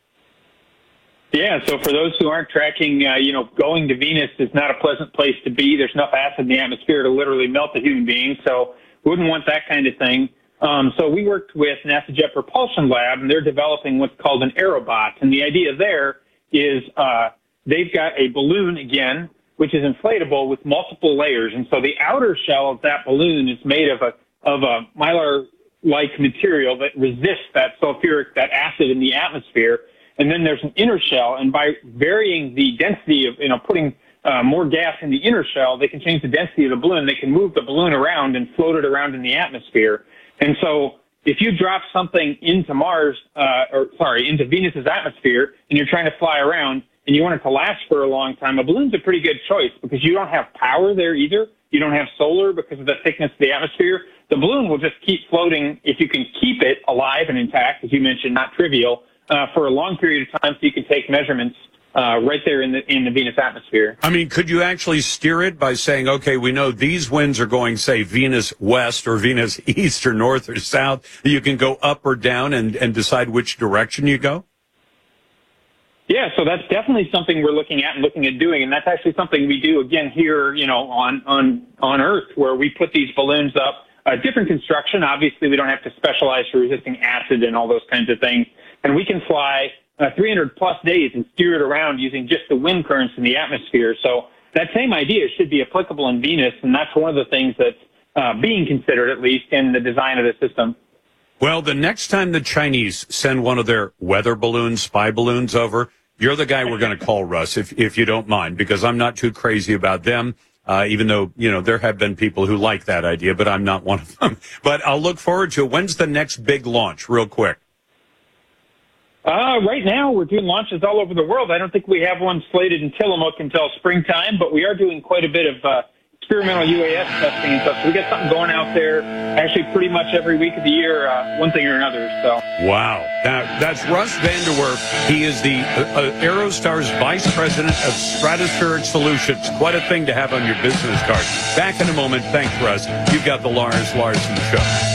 Yeah, so for those who aren't tracking, going to Venus is not a pleasant place to be. There's enough acid in the atmosphere to literally melt a human being, so wouldn't want that kind of thing. So we worked with NASA Jet Propulsion Lab, and they're developing what's called an Aerobot. And the idea there is they've got a balloon, again, which is inflatable with multiple layers. And so the outer shell of that balloon is made of a mylar-like material that resists that that acid in the atmosphere. And then there's an inner shell, and by varying the density of, putting more gas in the inner shell, they can change the density of the balloon. They can move the balloon around and float it around in the atmosphere. And so if you drop something into into Venus's atmosphere, and you're trying to fly around, and you want it to last for a long time, a balloon's a pretty good choice because you don't have power there either. You don't have solar because of the thickness of the atmosphere. The balloon will just keep floating if you can keep it alive and intact, as you mentioned, not trivial, for a long period of time so you can take measurements right there in the Venus atmosphere. I mean, could you actually steer it by saying, okay, we know these winds are going, say, Venus west or Venus east or north or south. You can go up or down and decide which direction you go? Yeah, so that's definitely something we're looking at doing, and that's actually something we do, again, here, on Earth, where we put these balloons up. Different construction. Obviously, we don't have to specialize for resisting acid and all those kinds of things. And we can fly 300-plus days and steer it around using just the wind currents in the atmosphere. So that same idea should be applicable in Venus, and that's one of the things that's being considered, at least, in the design of the system. Well, the next time the Chinese send one of their weather balloons, spy balloons over, you're the guy we're going to call, Russ, if you don't mind, because I'm not too crazy about them, even though, there have been people who like that idea, but I'm not one of them. But I'll look forward to it. When's the next big launch, real quick? Right now, we're doing launches all over the world. I don't think we have one slated in Tillamook until springtime, but we are doing quite a bit of experimental UAS testing and stuff. So we got something going out there actually pretty much every week of the year, one thing or another. So wow. Now, that's Russ Van Der Werf. He is the Aerostar's Vice President of Stratospheric Solutions. Quite a thing to have on your business card. Back in a moment. Thanks, Russ. You've got the Lars Larson Show.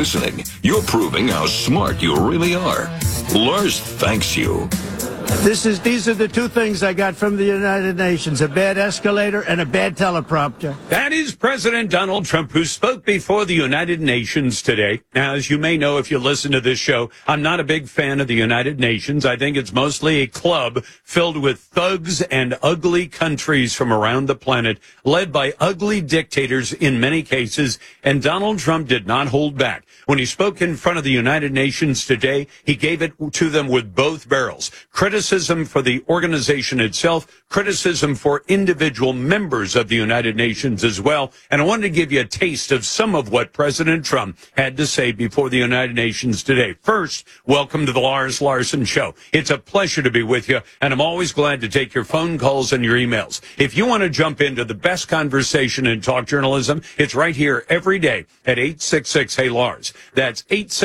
listening. You're proving how smart you really are. Lars thanks you. These are the two things I got from the United Nations, a bad escalator and a bad teleprompter. That is President Donald Trump, who spoke before the United Nations today. Now, as you may know, if you listen to this show, I'm not a big fan of the United Nations. I think it's mostly a club filled with thugs and ugly countries from around the planet, led by ugly dictators in many cases, and Donald Trump did not hold back. When he spoke in front of the United Nations today, he gave it to them with both barrels. Criticism for the organization itself, criticism for individual members of the United Nations as well. And I wanted to give you a taste of some of what President Trump had to say before the United Nations today. First, welcome to the Lars Larson Show. It's a pleasure to be with you, and I'm always glad to take your phone calls and your emails. If you want to jump into the best conversation in talk journalism, it's right here every day at 866-HEY-LARS. That's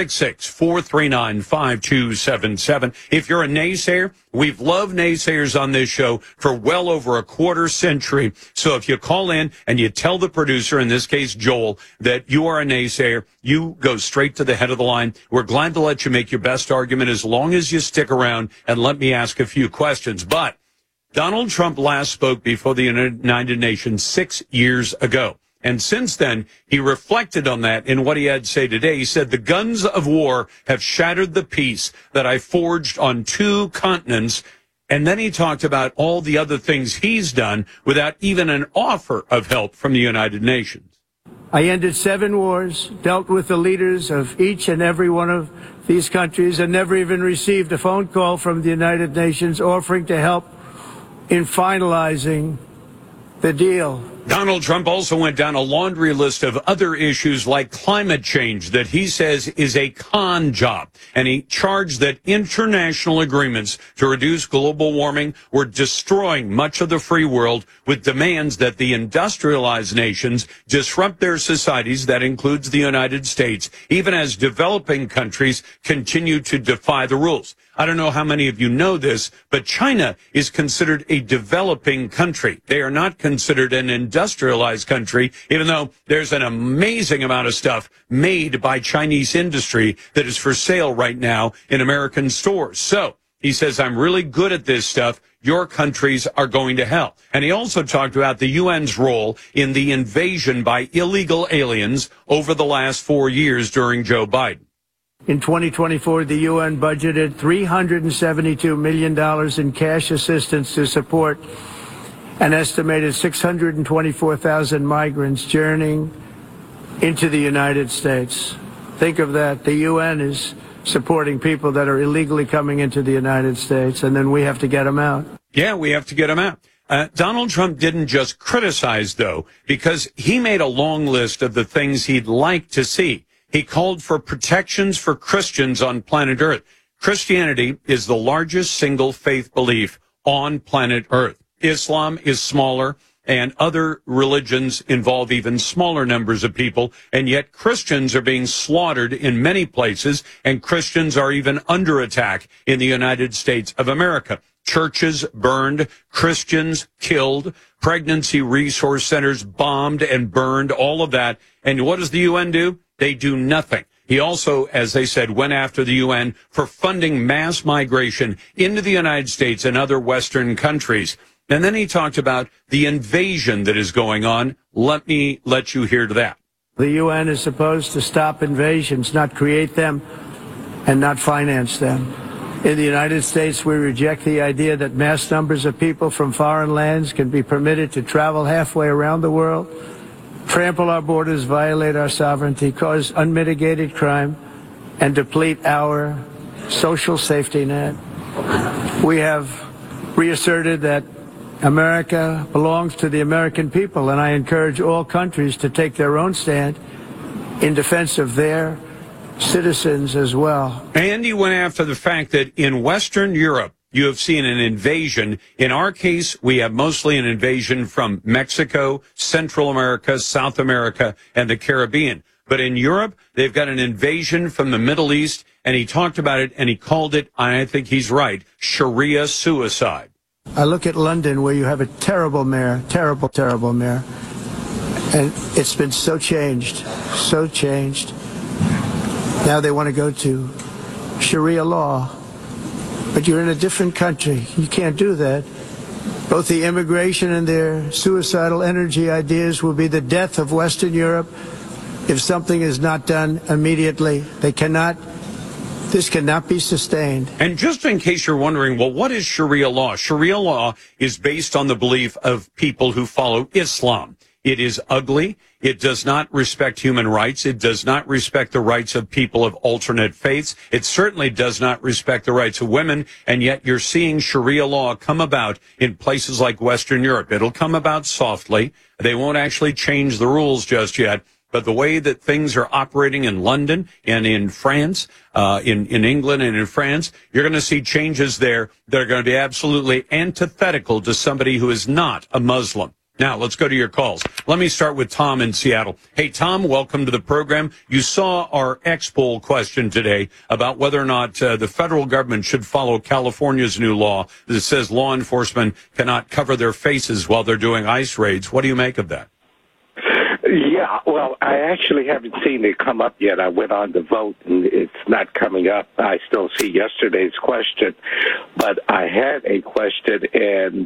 866-439-5277. If you're a naysayer, we've loved naysayers on this show for well over a quarter century. So if you call in and you tell the producer, in this case Joel, that you are a naysayer, you go straight to the head of the line. We're glad to let you make your best argument as long as you stick around and let me ask a few questions. But Donald Trump last spoke before the United Nations 6 years ago. And since then, he reflected on that in what he had to say today. He said, the guns of war have shattered the peace that I forged on 2 continents. And then he talked about all the other things he's done without even an offer of help from the United Nations. I ended 7 wars, dealt with the leaders of each and every one of these countries, and never even received a phone call from the United Nations offering to help in finalizing the deal. Donald Trump also went down a laundry list of other issues like climate change that he says is a con job. And he charged that international agreements to reduce global warming were destroying much of the free world with demands that the industrialized nations disrupt their societies, that includes the United States, even as developing countries continue to defy the rules. I don't know how many of you know this, but China is considered a developing country. They are not considered an industrialized country, even though there's an amazing amount of stuff made by Chinese industry that is for sale right now in American stores. So he says, I'm really good at this stuff. Your countries are going to hell. And he also talked about the UN's role in the invasion by illegal aliens over the last 4 years during Joe Biden. In 2024, the UN budgeted $372 million in cash assistance to support an estimated 624,000 migrants journeying into the United States. Think of that. The UN is supporting people that are illegally coming into the United States, and then we have to get them out. Yeah, we have to get them out. Donald Trump didn't just criticize, though, because he made a long list of the things he'd like to see. He called for protections for Christians on planet Earth. Christianity is the largest single faith belief on planet Earth. Islam is smaller, and other religions involve even smaller numbers of people, and yet Christians are being slaughtered in many places, and Christians are even under attack in the United States of America. Churches burned, Christians killed, pregnancy resource centers bombed and burned, all of that. And what does the UN do? They do nothing. He also, as they said, went after the UN for funding mass migration into the United States and other Western countries. And then he talked about the invasion that is going on. Let me let you hear to that. The UN is supposed to stop invasions, not create them and not finance them. In the United States, we reject the idea that mass numbers of people from foreign lands can be permitted to travel halfway around the world, trample our borders, violate our sovereignty, cause unmitigated crime, and deplete our social safety net. We have reasserted that America belongs to the American people, and I encourage all countries to take their own stand in defense of their citizens as well. And he went after the fact that in Western Europe, you have seen an invasion. In our case, we have mostly an invasion from Mexico, Central America, South America, and the Caribbean. But in Europe, they've got an invasion from the Middle East, and he talked about it, and he called it, and I think he's right, Sharia suicide. I look at London, where you have a terrible mayor, terrible mayor, and it's been so changed. Now they want to go to Sharia law. But you're in a different country. You can't do that. Both the immigration and their suicidal energy ideas will be the death of Western Europe if something is not done immediately. This cannot be sustained. And just in case you're wondering, well, what is Sharia law? Sharia law is based on the belief of people who follow Islam. It is ugly. It does not respect human rights. It does not respect the rights of people of alternate faiths. It certainly does not respect the rights of women. And yet you're seeing Sharia law come about in places like Western Europe. It'll come about softly. They won't actually change the rules just yet. But the way that things are operating in London and in France, in England and in France, you're going to see changes there that are going to be absolutely antithetical to somebody who is not a Muslim. Now, let's go to your calls. Let me start with Tom in Seattle. Hey, Tom, welcome to the program. You saw our X-Poll question today about whether or not the federal government should follow California's new law that says law enforcement cannot cover their faces while they're doing ICE raids. What do you make of that? Yeah, well, I actually haven't seen it come up yet. I went on to vote, and it's not coming up. I still see yesterday's question, but I had a question, and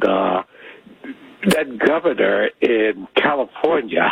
that governor in California,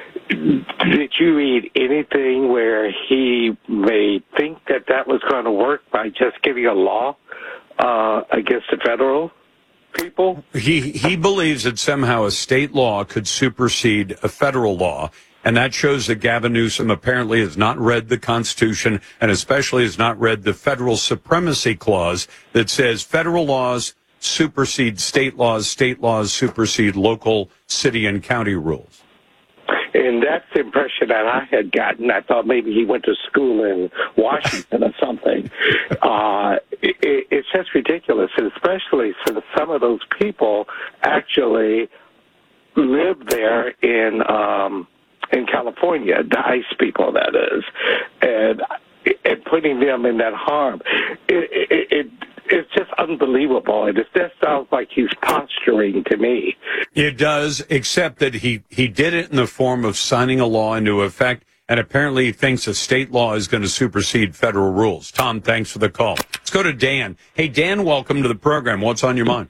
did you read anything where he may think that that was going to work by just giving a law against the federal people? He believes that somehow a state law could supersede a federal law, and that shows that Gavin Newsom apparently has not read the Constitution and especially has not read the federal supremacy clause that says federal laws supersede state laws supersede local city and county rules. And that's the impression that I had gotten. I thought maybe he went to school in Washington or something. It's just ridiculous, and especially since some of those people actually live there in California, the ICE people, that is, and putting them in that harm. It's just unbelievable, and it just sounds like he's posturing to me. It does, except that he did it in the form of signing a law into effect, and apparently he thinks a state law is going to supersede federal rules. Tom, thanks for the call. Let's go to Dan. Hey, Dan, welcome to the program. What's on your mind?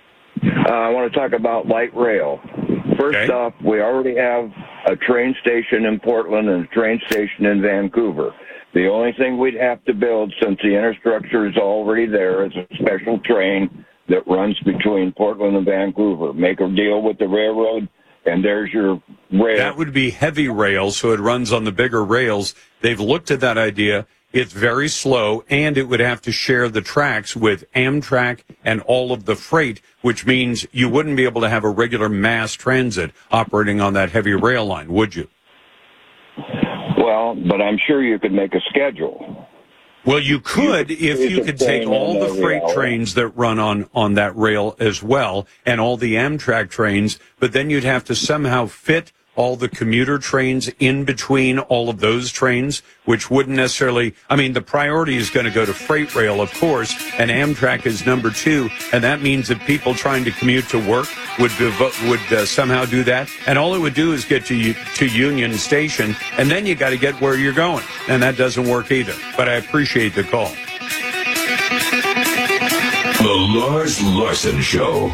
I want to talk about light rail. First off, we already have a train station in Portland and a train station in Vancouver. The only thing we'd have to build, since the infrastructure is already there, is a special train that runs between Portland and Vancouver. Make a deal with the railroad, and there's your rail. That would be heavy rail, so it runs on the bigger rails. They've looked at that idea. It's very slow, and it would have to share the tracks with Amtrak and all of the freight, which means you wouldn't be able to have a regular mass transit operating on that heavy rail line, would you? Well, but I'm sure you could make a schedule. Well, you could if you could take all the freight trains that run on that rail as well and all the Amtrak trains, but then you'd have to somehow fit all the commuter trains in between all of those trains, which wouldn't necessarily, I mean, the priority is going to go to freight rail, of course, and Amtrak is number 2, and that means that people trying to commute to work would somehow do that, and all it would do is get to Union Station, and then you got to get where you're going, and that doesn't work either. But I appreciate the call. The Lars Larson Show.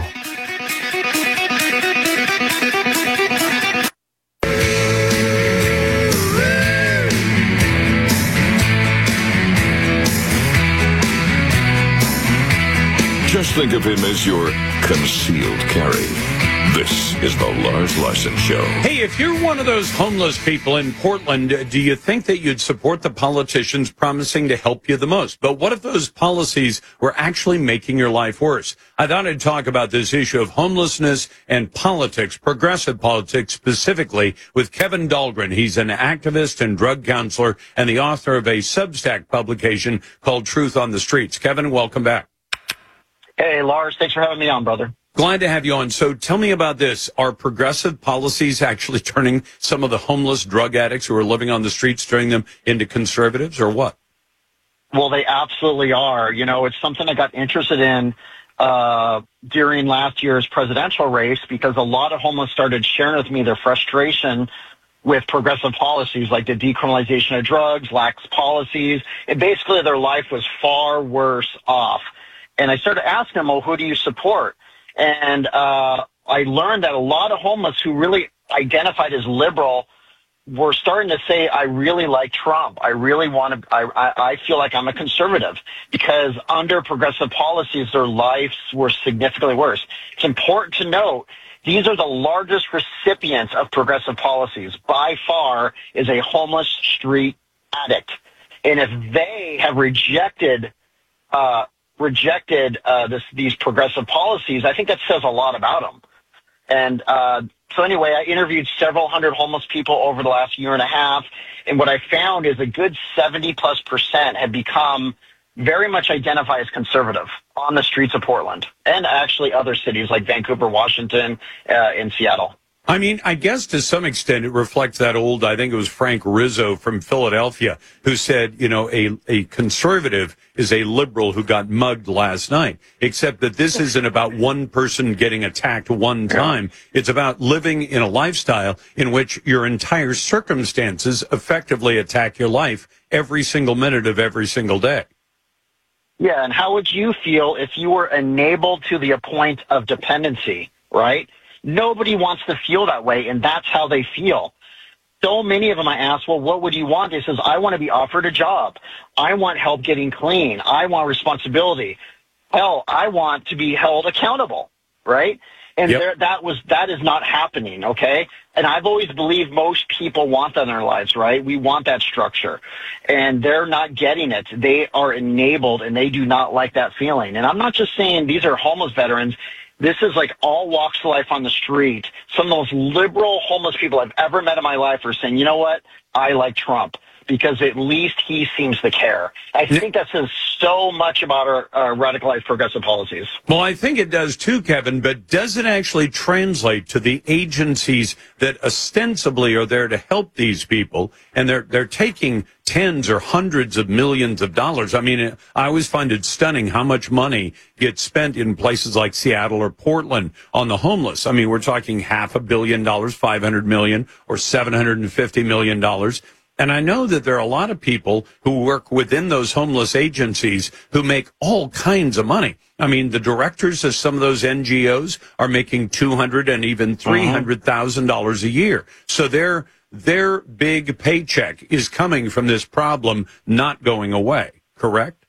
Just think of him as your concealed carry. This is the Lars Larson Show. Hey, if you're one of those homeless people in Portland, do you think that you'd support the politicians promising to help you the most? But what if those policies were actually making your life worse? I thought I'd talk about this issue of homelessness and politics, progressive politics specifically, with Kevin Dahlgren. He's an activist and drug counselor and the author of a Substack publication called Truth on the Streets. Kevin, welcome back. Hey, Lars, thanks for having me on, brother. Glad to have you on. So tell me about this. Are progressive policies actually turning some of the homeless drug addicts who are living on the streets, turning them into conservatives, or what? Well, they absolutely are. You know, it's something I got interested in during last year's presidential race because a lot of homeless started sharing with me their frustration with progressive policies like the decriminalization of drugs, lax policies, and basically their life was far worse off. And I started asking them, well, who do you support? And I learned that a lot of homeless who really identified as liberal were starting to say, I really like Trump. I really want to, I feel like I'm a conservative, because under progressive policies, their lives were significantly worse. It's important to note, these are the largest recipients of progressive policies. By far is a homeless street addict. And if they have rejected these progressive policies, I think that says a lot about them. And so anyway, I interviewed several hundred homeless people over the last year and a half, and what I found is a good 70+% had become very much identify as conservative on the streets of Portland and actually other cities like Vancouver, Washington, and Seattle. I mean, I guess to some extent it reflects that old, I think it was Frank Rizzo from Philadelphia, who said, you know, a conservative is a liberal who got mugged last night, except that this isn't about one person getting attacked one time. It's about living in a lifestyle in which your entire circumstances effectively attack your life every single minute of every single day. Yeah, and how would you feel if you were enabled to the point of dependency, right? Nobody wants to feel that way, and that's how they feel. So many of them I ask, well, what would you want? They says, I want to be offered a job. I want help getting clean. I want responsibility. Hell, I want to be held accountable, right? And that is not happening, okay? And I've always believed most people want that in their lives, right? We want that structure. And they're not getting it. They are enabled, and they do not like that feeling. And I'm not just saying these are homeless veterans. This is like all walks of life on the street. Some of the most liberal homeless people I've ever met in my life are saying, you know what? I like Trump because at least he seems to care. I think that says so much about our radicalized progressive policies. Well, I think it does too, Kevin, but does it actually translate to the agencies that ostensibly are there to help these people, and they're taking tens or hundreds of millions of dollars? I mean, I always find it stunning how much money gets spent in places like Seattle or Portland on the homeless. I mean, we're talking $500 million, $500 million, or $750 million. And I know that there are a lot of people who work within those homeless agencies who make all kinds of money. I mean, the directors of some of those NGOs are making $200,000 and even $300,000 a year. So their big paycheck is coming from this problem not going away, correct?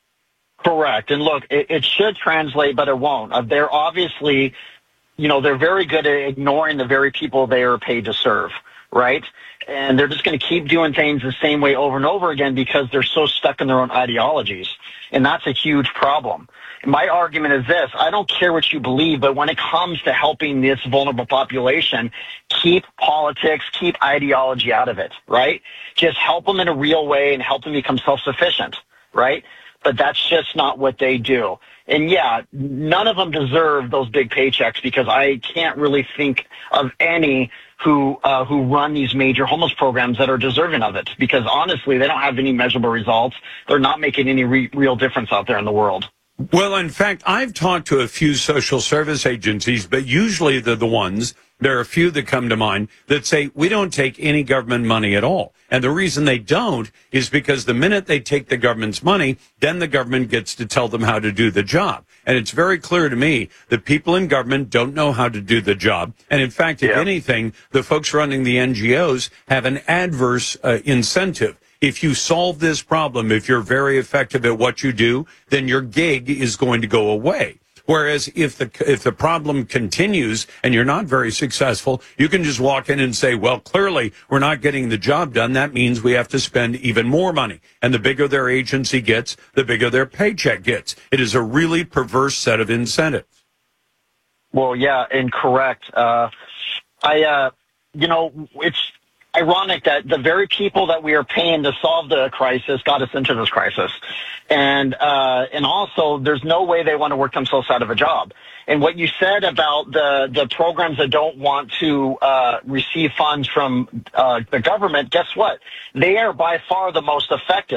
Correct. And look, it should translate, but it won't. They're obviously, you know, they're very good at ignoring the very people they are paid to serve, right? And they're just going to keep doing things the same way over and over again because they're so stuck in their own ideologies. And that's a huge problem. My argument is this: I don't care what you believe, but when it comes to helping this vulnerable population, keep politics, keep ideology out of it, right? Just help them in a real way and help them become self-sufficient, right? But that's just not what they do. And yeah, none of them deserve those big paychecks because I can't really think of any who run these major homeless programs that are deserving of it, because honestly, they don't have any measurable results. They're not making any real difference out there in the world. Well, in fact, I've talked to a few social service agencies, but usually they're the ones, there are a few that come to mind, that say, we don't take any government money at all. And the reason they don't is because the minute they take the government's money, then the government gets to tell them how to do the job. And it's very clear to me that people in government don't know how to do the job. And in fact, if anything, the folks running the NGOs have an adverse incentive. If you solve this problem, if you're very effective at what you do, then your gig is going to go away. Whereas if the problem continues and you're not very successful, you can just walk in and say, well, clearly we're not getting the job done. That means we have to spend even more money. And the bigger their agency gets, the bigger their paycheck gets. It is a really perverse set of incentives. Well, yeah, incorrect. It's ironic that the very people that we are paying to solve the crisis got us into this crisis. And also, there's no way they want to work themselves out of a job. And what you said about the programs that don't want to receive funds from the government, guess what? They are by far the most effective.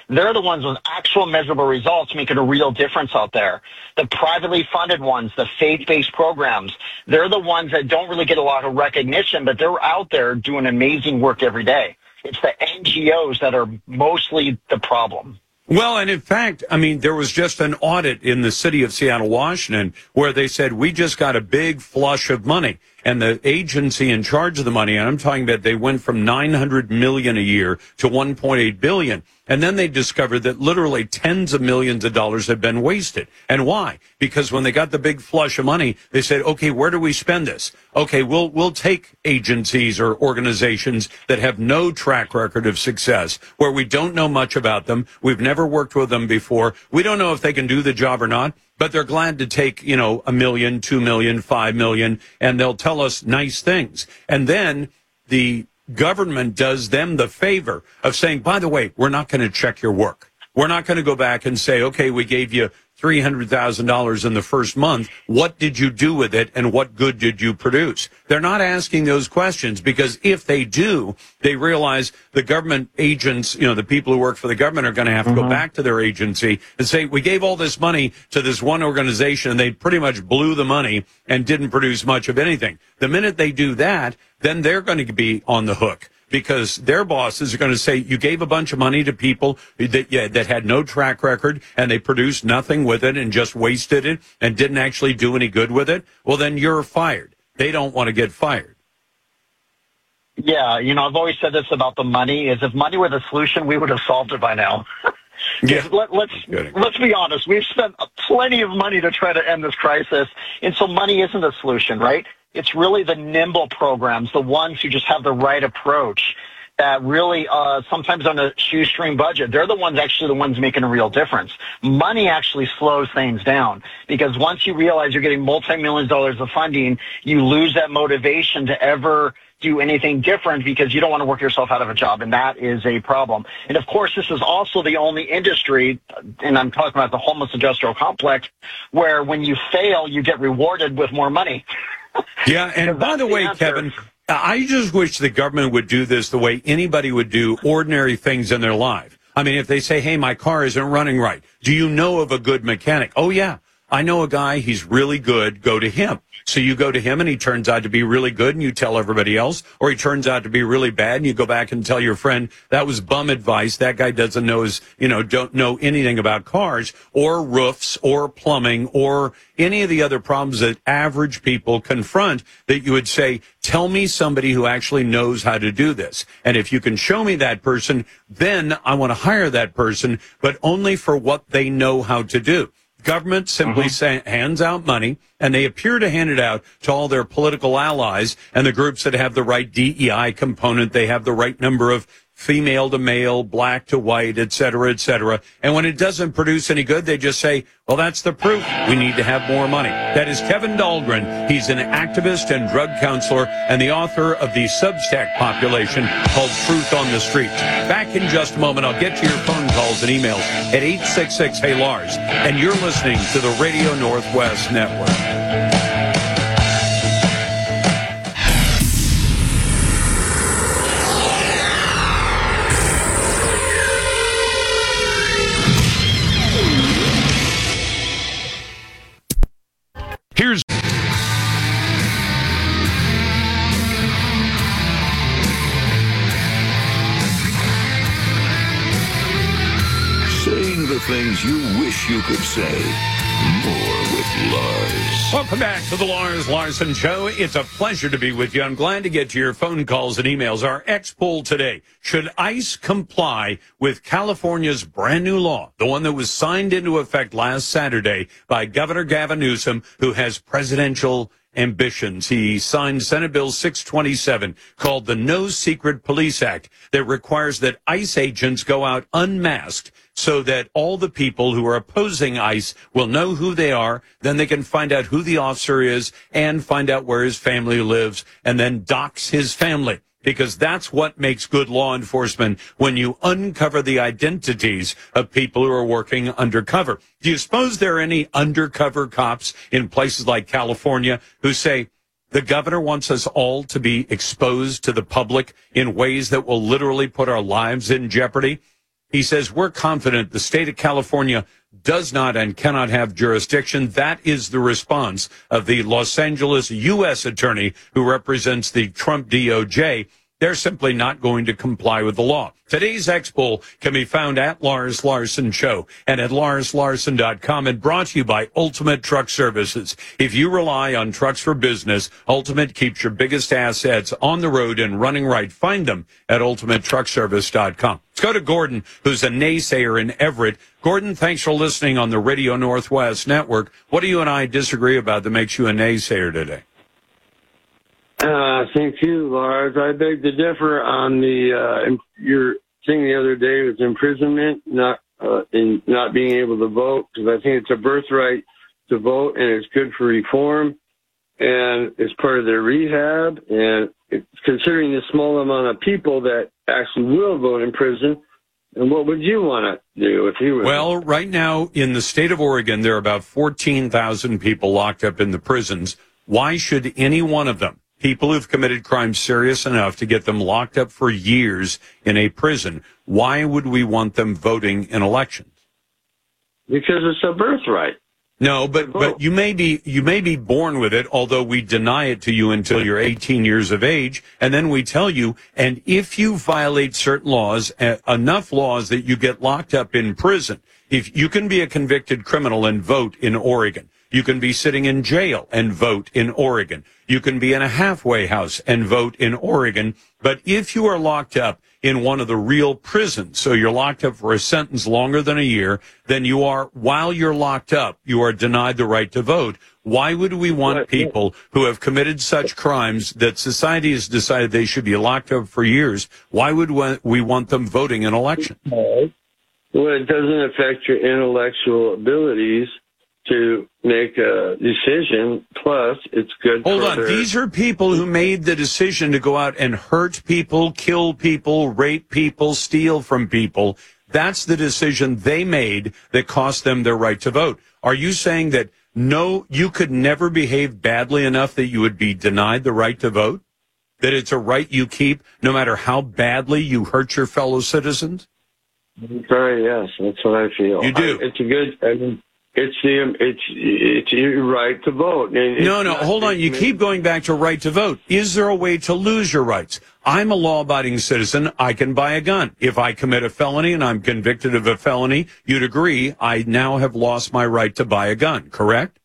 They're the ones with actual measurable results making a real difference out there. The privately funded ones, the faith-based programs, they're the ones that don't really get a lot of recognition, but they're out there doing amazing work every day. It's the NGOs that are mostly the problem. Well, and in fact, I mean, there was just an audit in the city of Seattle, Washington, where they said, we just got a big flush of money. And the agency in charge of the money, and I'm talking about they went from $900 million a year to $1.8 billion. And then they discovered that literally tens of millions of dollars had been wasted. And why? Because when they got the big flush of money, they said, okay, where do we spend this? Okay, we'll take agencies or organizations that have no track record of success, where we don't know much about them. We've never worked with them before. We don't know if they can do the job or not. But they're glad to take, $1 million, $2 million, $5 million, and they'll tell us nice things. And then the government does them the favor of saying, by the way, we're not going to check your work. We're not going to go back and say, okay, we gave you $300,000 in the first month. What did you do with it, and what good did you produce? They're not asking those questions, because if they do, they realize the government agents, the people who work for the government are going to have to go back to their agency and say, we gave all this money to this one organization, and they pretty much blew the money and didn't produce much of anything. The minute they do that, then they're going to be on the hook, because their bosses are going to say, you gave a bunch of money to people that had no track record, and they produced nothing with it and just wasted it and didn't actually do any good with it. Well, then you're fired. They don't want to get fired. Yeah, I've always said this about the money, is if money were the solution, we would have solved it by now. Yeah. Let's be honest. We've spent plenty of money to try to end this crisis, and so money isn't the solution, right? It's really the nimble programs, the ones who just have the right approach, that really sometimes on a shoestring budget, they're the ones making a real difference. Money actually slows things down, because once you realize you're getting multi-millions of dollars of funding, you lose that motivation to ever do anything different, because you don't want to work yourself out of a job, and that is a problem. And of course, this is also the only industry, and I'm talking about the homeless industrial complex, where when you fail, you get rewarded with more money. Yeah, and by the way, Kevin, I just wish the government would do this the way anybody would do ordinary things in their life. I mean, if they say, hey, my car isn't running right, do you know of a good mechanic? Oh, yeah, I know a guy, he's really good, go to him. So you go to him and he turns out to be really good and you tell everybody else, or he turns out to be really bad and you go back and tell your friend, that was bum advice. That guy doesn't know don't know anything about cars or roofs or plumbing or any of the other problems that average people confront, that you would say, tell me somebody who actually knows how to do this. And if you can show me that person, then I want to hire that person, but only for what they know how to do. Government simply hands out money, and they appear to hand it out to all their political allies and the groups that have the right DEI component. They have the right number of female to male, black to white, et cetera, et cetera. And when it doesn't produce any good, they just say, well, that's the proof. We need to have more money. That is Kevin Dahlgren. He's an activist and drug counselor and the author of the Substack population called Truth on the Streets. Back in just a moment, I'll get to your phone calls and emails at 866-HEY-LARS. And you're listening to the Radio Northwest Network. Here's saying the things you wish you could say. More with Lars. Welcome back to the Lars Larson Show. It's a pleasure to be with you. I'm glad to get to your phone calls and emails. Our poll today: should ICE comply with California's brand new law, the one that was signed into effect last Saturday by Governor Gavin Newsom, who has presidential ambitions? He signed Senate Bill 627, called the No Secret Police Act, that requires that ICE agents go out unmasked so that all the people who are opposing ICE will know who they are. Then they can find out who the officer is and find out where his family lives and then dox his family. Because that's what makes good law enforcement, when you uncover the identities of people who are working undercover. Do you suppose there are any undercover cops in places like California who say, the governor wants us all to be exposed to the public in ways that will literally put our lives in jeopardy? He says, we're confident the state of California does not and cannot have jurisdiction. That is the response of the Los Angeles U.S. attorney who represents the Trump DOJ. They're simply not going to comply with the law. Today's X-Poll can be found at Lars Larson Show and at LarsLarson.com, and brought to you by Ultimate Truck Services. If you rely on trucks for business, Ultimate keeps your biggest assets on the road and running right. Find them at UltimateTruckService.com. Let's go to Gordon, who's a naysayer in Everett. Gordon, thanks for listening on the Radio Northwest Network. What do you and I disagree about that makes you a naysayer today? Thank you, Lars. I beg to differ on the your thing the other day with imprisonment, not being able to vote, because I think it's a birthright to vote, and it's good for reform, and it's part of their rehab. And considering the small amount of people that actually will vote in prison, and what would you want to do if you were? Well, right now in the state of Oregon, there are about 14,000 people locked up in the prisons. Why should any one of them, people who've committed crimes serious enough to get them locked up for years in a prison, why would we want them voting in elections? Because it's a birthright. No, but you may be born with it, although we deny it to you until you're 18 years of age, and then we tell you, and if you violate certain laws, enough laws that you get locked up in prison, if you can be a convicted criminal and vote in Oregon. You can be sitting in jail and vote in Oregon. You can be in a halfway house and vote in Oregon. But if you are locked up in one of the real prisons, so you're locked up for a sentence longer than a year, then you are, while you're locked up, you are denied the right to vote. Why would we want people who have committed such crimes that society has decided they should be locked up for years? Why would we want them voting in elections? Well, it doesn't affect your intellectual abilities to make a decision. Plus, it's good Hold on. These are people who made the decision to go out and hurt people, kill people, rape people, steal from people. That's the decision they made that cost them their right to vote. Are you saying that no, you could never behave badly enough that you would be denied the right to vote? That it's a right you keep no matter how badly you hurt your fellow citizens? Sorry, yes, that's what I feel. You do. It's a good. It's your right to vote. No, hold on. You keep going back to right to vote. Is there a way to lose your rights? I'm a law-abiding citizen. I can buy a gun. If I commit a felony and I'm convicted of a felony, you'd agree I now have lost my right to buy a gun, correct?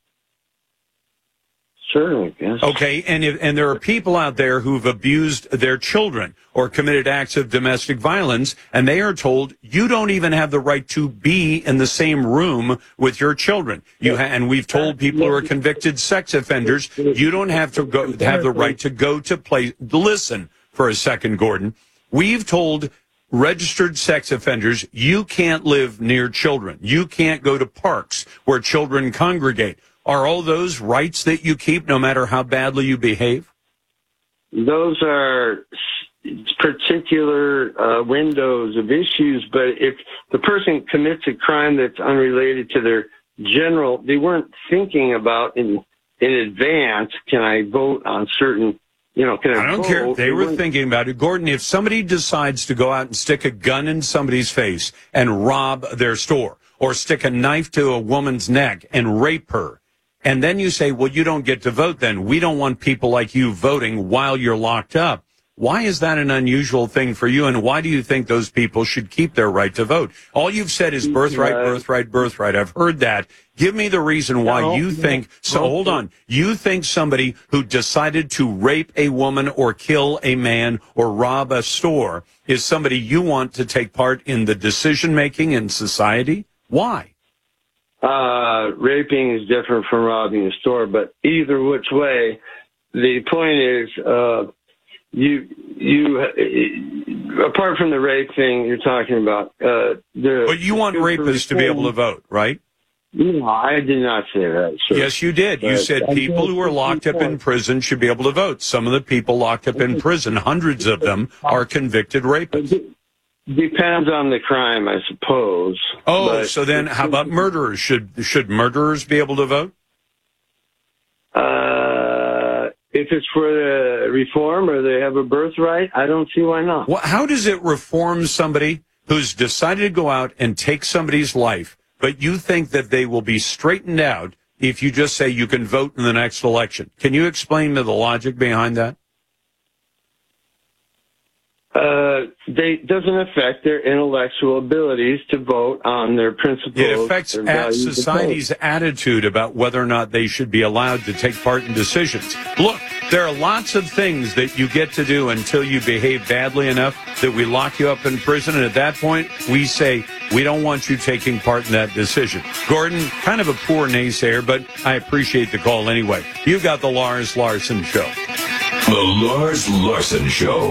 Sure, I guess. Okay, and there are people out there who've abused their children or committed acts of domestic violence, and they are told you don't even have the right to be in the same room with your children. And we've told people who are convicted sex offenders, you don't have to have the right to go to place. Listen for a second, Gordon. We've told registered sex offenders, you can't live near children. You can't go to parks where children congregate. Are all those rights that you keep no matter how badly you behave? Those are particular windows of issues, but if the person commits a crime that's unrelated to their general, they weren't thinking about in advance, can I vote on certain, can I vote? I don't care. They were thinking about it. Gordon, if somebody decides to go out and stick a gun in somebody's face and rob their store, or stick a knife to a woman's neck and rape her, and then you say, well, you don't get to vote then. We don't want people like you voting while you're locked up. Why is that an unusual thing for you, and why do you think those people should keep their right to vote? All you've said is birthright, birthright, birthright. I've heard that. Give me the reason why you think, hold on, you think somebody who decided to rape a woman or kill a man or rob a store is somebody you want to take part in the decision-making in society? Why? Raping is different from robbing a store, but either which way, the point is, you apart from the rape thing you're talking about, but you want rapists to be able to vote, right? No, I did not say that. Sure. Yes, you did. You said people who are locked up in prison should be able to vote. Some of the people locked up in prison, hundreds of them, are convicted rapists. Depends on the crime, I suppose. Oh, so then how about murderers? Should murderers be able to vote? If it's for the reform or they have a birthright, I don't see why not. Well, how does it reform somebody who's decided to go out and take somebody's life, but you think that they will be straightened out if you just say you can vote in the next election. Can you explain the logic behind that? They doesn't affect their intellectual abilities to vote on their principles. It affects society's attitude about whether or not they should be allowed to take part in decisions. Look, there are lots of things that you get to do until you behave badly enough that we lock you up in prison, and at that point, we say, we don't want you taking part in that decision. Gordon, kind of a poor naysayer, but I appreciate the call anyway. You've got the Lars Larson Show. The Lars Larson Show.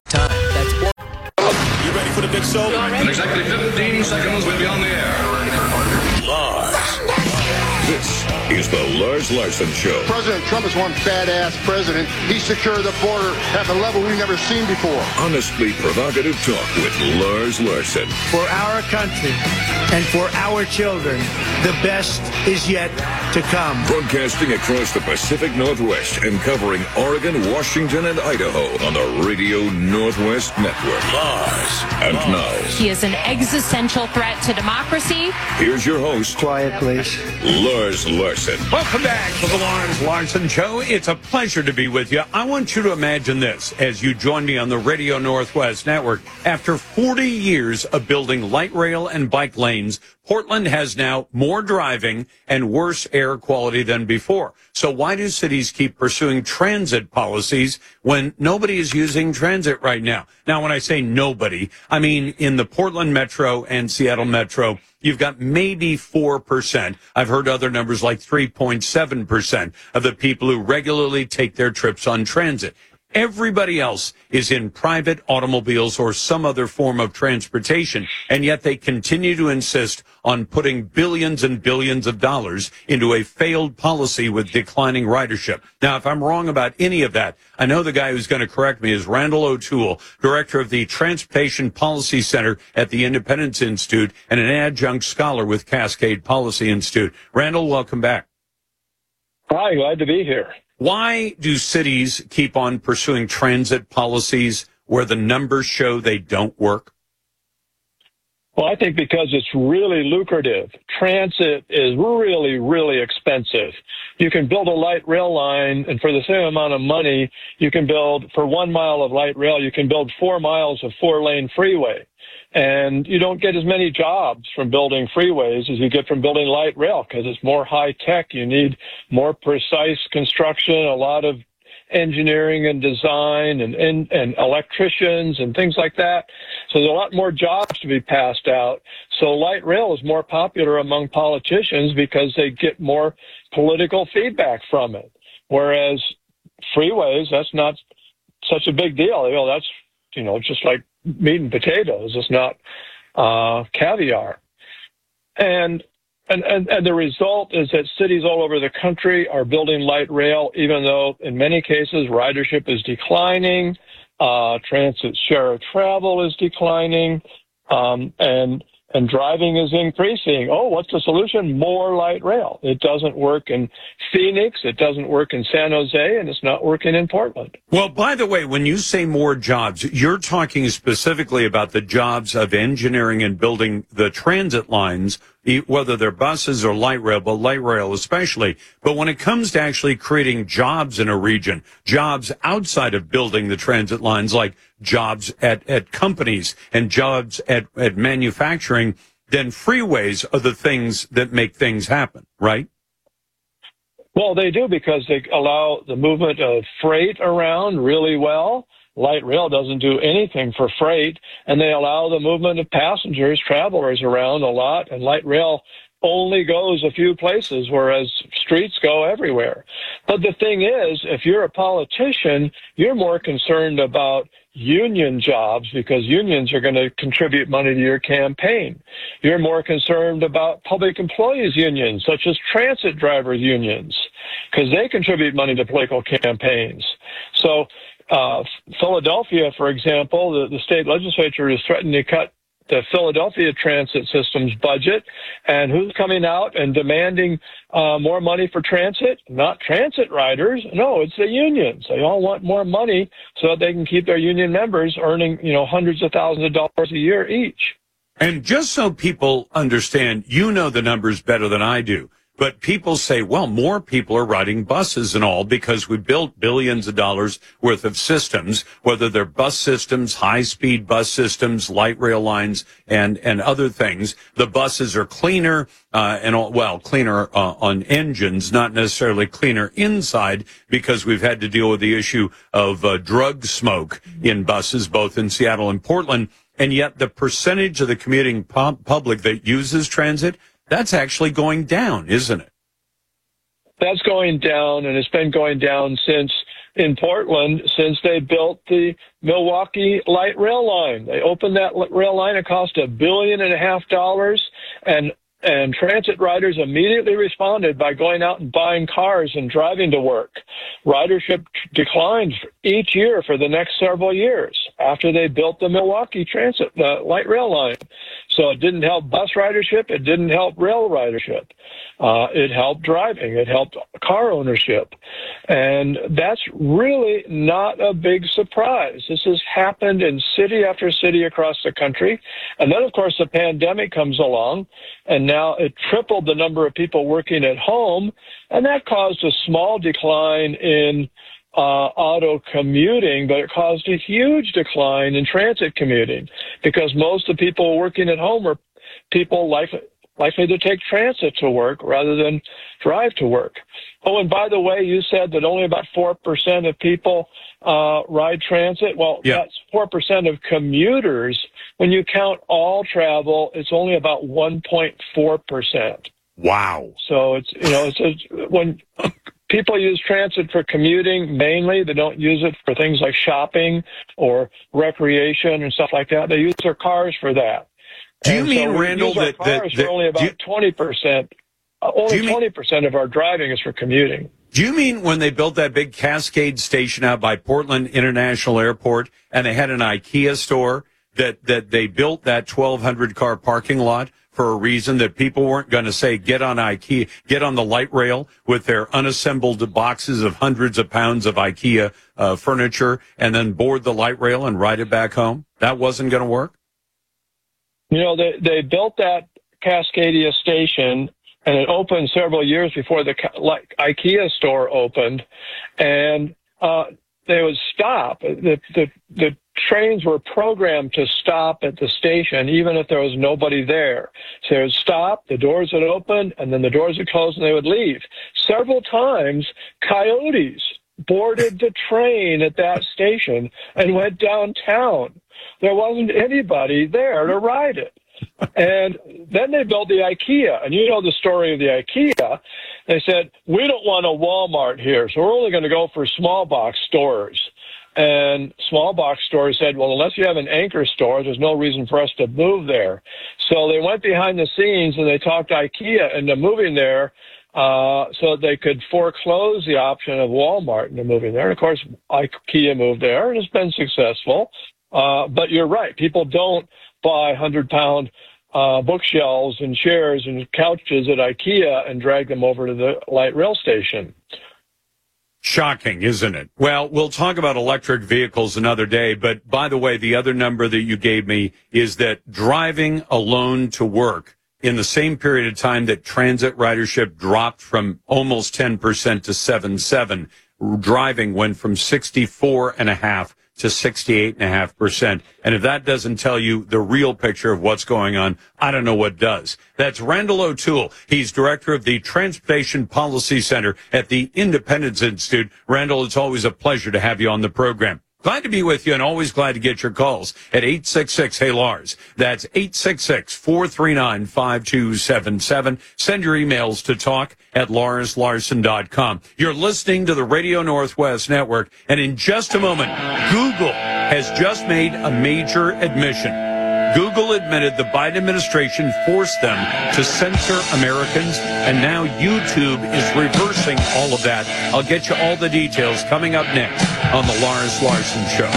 You ready for the big show? In exactly 15 seconds, we'll be on the air. Lars. This is the Lars Larson Show. President Trump is one badass president. He secured the border at a level we've never seen before. Honestly provocative talk with Lars Larson. For our country and for our children, the best is yet to come. Broadcasting across the Pacific Northwest and covering Oregon, Washington, and Idaho on the Radio Northwest Network. Lars. And now, He is an existential threat to democracy. here's your host, Quiet, please. Lars Larson. Welcome back to the Lars Larson Show. It's a pleasure to be with you. I want you to imagine this as you join me on the Radio Northwest Network. After 40 years of building light rail and bike lanes, Portland has now more driving and worse air quality than before. So why do cities keep pursuing transit policies when nobody is using transit right now? Now, when I say nobody, I mean in the Portland Metro and Seattle Metro, you've got maybe 4%. I've heard other numbers like 3.7% of the people who regularly take their trips on transit. Everybody else is in private automobiles or some other form of transportation, and yet they continue to insist on putting billions and billions of dollars into a failed policy with declining ridership. Now, if I'm wrong about any of that, I know the guy who's going to correct me is Randall O'Toole, director of the Transportation Policy Center at the Independence Institute and an adjunct scholar with Cascade Policy Institute. Randall, welcome back. Hi, glad to be here. Why do cities keep on pursuing transit policies where the numbers show they don't work? Well, I think because it's really lucrative. Transit is really, really expensive. You can build a light rail line, and for the same amount of money, you can build, for 1 mile of light rail, you can build 4 miles of 4-lane freeway. And you don't get as many jobs from building freeways as you get from building light rail because it's more high tech. You need more precise construction, a lot of engineering and design and electricians and things like that. So there's a lot more jobs to be passed out. So light rail is more popular among politicians because they get more political feedback from it. Whereas freeways, that's not such a big deal. You know, that's, you know, just like meat and potatoes. It's not caviar. And the result is that cities all over the country are building light rail, even though in many cases ridership is declining, transit share of travel is declining, and driving is increasing. Oh, what's the solution? More light rail. It doesn't work in Phoenix, it doesn't work in San Jose, and it's not working in Portland. Well, by the way, when you say more jobs, you're talking specifically about the jobs of engineering and building the transit lines, whether they're buses or light rail, but light rail especially. But when it comes to actually creating jobs in a region, jobs outside of building the transit lines, like jobs at companies and jobs at manufacturing, then freeways are the things that make things happen, right? Well, they do because they allow the movement of freight around really well. Light rail doesn't do anything for freight, and they allow the movement of passengers, travelers around a lot, and light rail only goes a few places, whereas streets go everywhere. But the thing is, if you're a politician, you're more concerned about union jobs because unions are going to contribute money to your campaign. You're more concerned about public employees unions, such as transit drivers unions, because they contribute money to political campaigns. So Philadelphia, for example, the state legislature is threatening to cut the Philadelphia transit system's budget. And who's coming out and demanding more money for transit? Not transit riders. No, it's the unions. They all want more money so that they can keep their union members earning, hundreds of thousands of dollars a year each. And just so people understand, you know the numbers better than I do, but people say, well, more people are riding buses and all because we built billions of dollars worth of systems, whether they're bus systems, high-speed bus systems, light rail lines, and other things. The buses are cleaner, cleaner on engines, not necessarily cleaner inside, because we've had to deal with the issue of drug smoke in buses, both in Seattle and Portland. And yet the percentage of the commuting public that uses transit, that's actually going down, isn't it? That's going down, and it's been going down since they built the Milwaukee light rail line. They opened that rail line. It cost $1.5 billion, and transit riders immediately responded by going out and buying cars and driving to work. Ridership declined each year for the next several years after they built the Milwaukee the light rail line. So it didn't help bus ridership. It didn't help rail ridership. It helped driving. It helped car ownership. And that's really not a big surprise. This has happened in city after city across the country. And then, of course, the pandemic comes along, and now it tripled the number of people working at home, and that caused a small decline in auto commuting, but it caused a huge decline in transit commuting because most of the people working at home are people likely to take transit to work rather than drive to work. Oh, and by the way, you said that only about 4% of people ride transit. Well, That's 4% of commuters. When you count all travel, it's only about 1.4%. Wow. So when people use transit for commuting mainly, they don't use it for things like shopping or recreation and stuff like that. They use their cars for that. Do you mean, Randall, that only about 20%? Only 20% of our driving is for commuting. Do you mean when they built that big Cascade station out by Portland International Airport and they had an IKEA store, that they built that 1,200 car parking lot for a reason, that people weren't going to say, get on the light rail with their unassembled boxes of hundreds of pounds of IKEA furniture and then board the light rail and ride it back home? That wasn't going to work? They built that Cascadia station, and it opened several years before the IKEA store opened, and they would stop. The trains were programmed to stop at the station, even if there was nobody there. So they would stop, the doors would open, and then the doors would close, and they would leave. Several times, coyotes boarded the train at that station and went downtown. There wasn't anybody there to ride it. And then they built the IKEA. And you know the story of the IKEA. They said, we don't want a Walmart here, so we're only going to go for small box stores. And small box stores said, well, unless you have an anchor store, there's no reason for us to move there. So they went behind the scenes and they talked IKEA into moving there so they could foreclose the option of Walmart into moving there. And of course, IKEA moved there and it's been successful. But you're right. People don't buy 100-pound bookshelves and chairs and couches at IKEA and drag them over to the light rail station. Shocking, isn't it? Well, we'll talk about electric vehicles another day. But by the way, the other number that you gave me is that driving alone to work in the same period of time that transit ridership dropped from almost 10% to 7.7%, driving went from 64.5% to 68.5%. And if that doesn't tell you the real picture of what's going on, I don't know what does. That's Randall O'Toole. He's director of the Transportation Policy Center at the Independence Institute. Randall, it's always a pleasure to have you on the program. Glad to be with you and always glad to get your calls at 866-HEY-LARS. That's 866-439-5277. Send your emails to talk@LarsLarson.com. You're listening to the Radio Northwest Network, and in just a moment, Google has just made a major admission. Google admitted the Biden administration forced them to censor Americans, and now YouTube is reversing all of that. I'll get you all the details coming up next on the Lars Larson Show.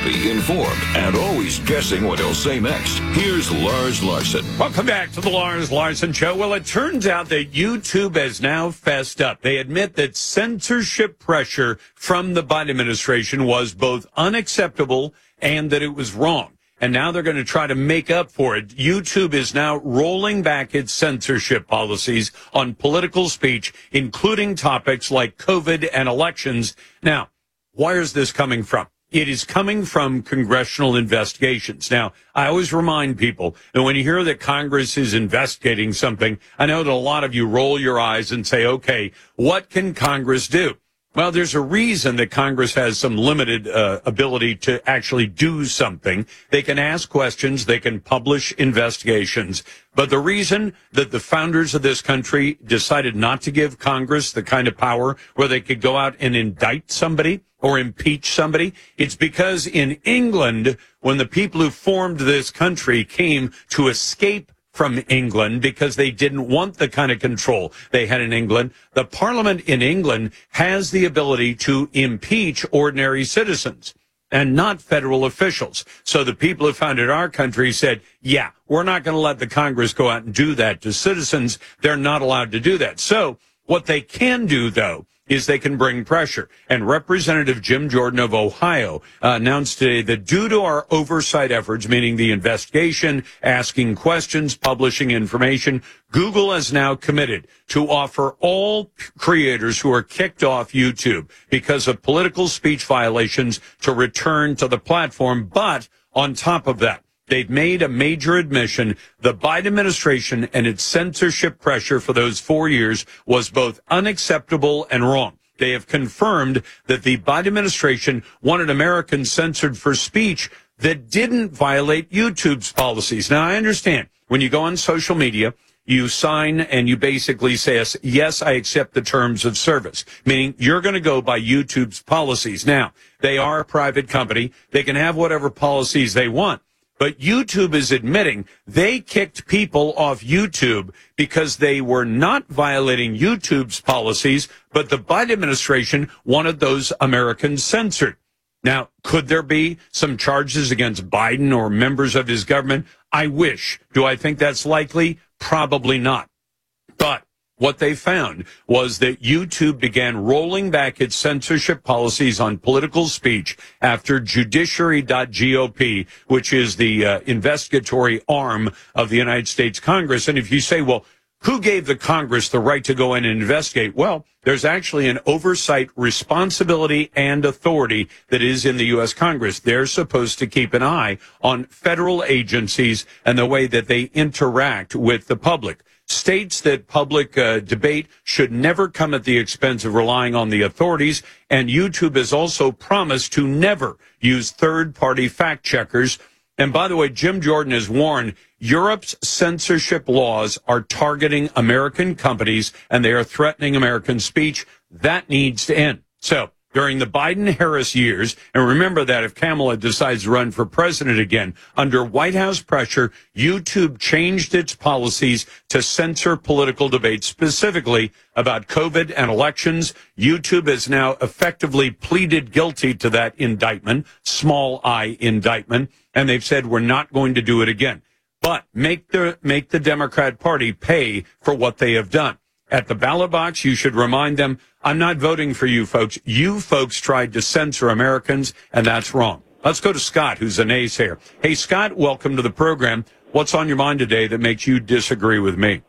savvy, informed, and always guessing what he'll say next. Here's Lars Larson. Welcome back to the Lars Larson Show. Well, it turns out that YouTube has now fessed up. They admit that censorship pressure from the Biden administration was both unacceptable and that it was wrong. And now they're going to try to make up for it. YouTube is now rolling back its censorship policies on political speech, including topics like COVID and elections. Now, where is this coming from? It is coming from congressional investigations. Now, I always remind people that when you hear that Congress is investigating something, I know that a lot of you roll your eyes and say, okay, what can Congress do? Well, there's a reason that Congress has some limited ability to actually do something. They can ask questions. They can publish investigations. But the reason that the founders of this country decided not to give Congress the kind of power where they could go out and indict somebody or impeach somebody, it's because in England, when the people who formed this country came to escape from England because they didn't want the kind of control they had in England, the Parliament in England has the ability to impeach ordinary citizens and not federal officials. So the people who founded our country said, yeah, we're not going to let the Congress go out and do that to citizens. They're not allowed to do that. So what they can do, though, is they can bring pressure. And Representative Jim Jordan of Ohio announced today that due to our oversight efforts, meaning the investigation, asking questions, publishing information, Google has now committed to offer all creators who are kicked off YouTube because of political speech violations to return to the platform. But on top of that, they've made a major admission. The Biden administration and its censorship pressure for those 4 years was both unacceptable and wrong. They have confirmed that the Biden administration wanted Americans censored for speech that didn't violate YouTube's policies. Now, I understand when you go on social media, you sign and you basically say, yes, I accept the terms of service, meaning you're going to go by YouTube's policies. Now, they are a private company. They can have whatever policies they want. But YouTube is admitting they kicked people off YouTube because they were not violating YouTube's policies, but the Biden administration wanted those Americans censored. Now, could there be some charges against Biden or members of his government? I wish. Do I think that's likely? Probably not. But what they found was that YouTube began rolling back its censorship policies on political speech after judiciary.gop, which is the investigatory arm of the United States Congress. And if you say, well, who gave the Congress the right to go in and investigate? Well, there's actually an oversight responsibility and authority that is in the U.S. Congress. They're supposed to keep an eye on federal agencies and the way that they interact with the public. States that public debate should never come at the expense of relying on the authorities. And YouTube has also promised to never use third-party fact checkers. And by the way, Jim Jordan has warned Europe's censorship laws are targeting American companies and they are threatening American speech. That needs to end. So during the Biden-Harris years, and remember that if Kamala decides to run for president again, under White House pressure, YouTube changed its policies to censor political debate, specifically about COVID and elections. YouTube has now effectively pleaded guilty to that indictment, small I indictment, and they've said we're not going to do it again. But make the Democrat Party pay for what they have done. At the ballot box, you should remind them, I'm not voting for you folks. You folks tried to censor Americans, and that's wrong. Let's go to Scott, who's a naysayer. Hey, Scott, welcome to the program. What's on your mind today that makes you disagree with me?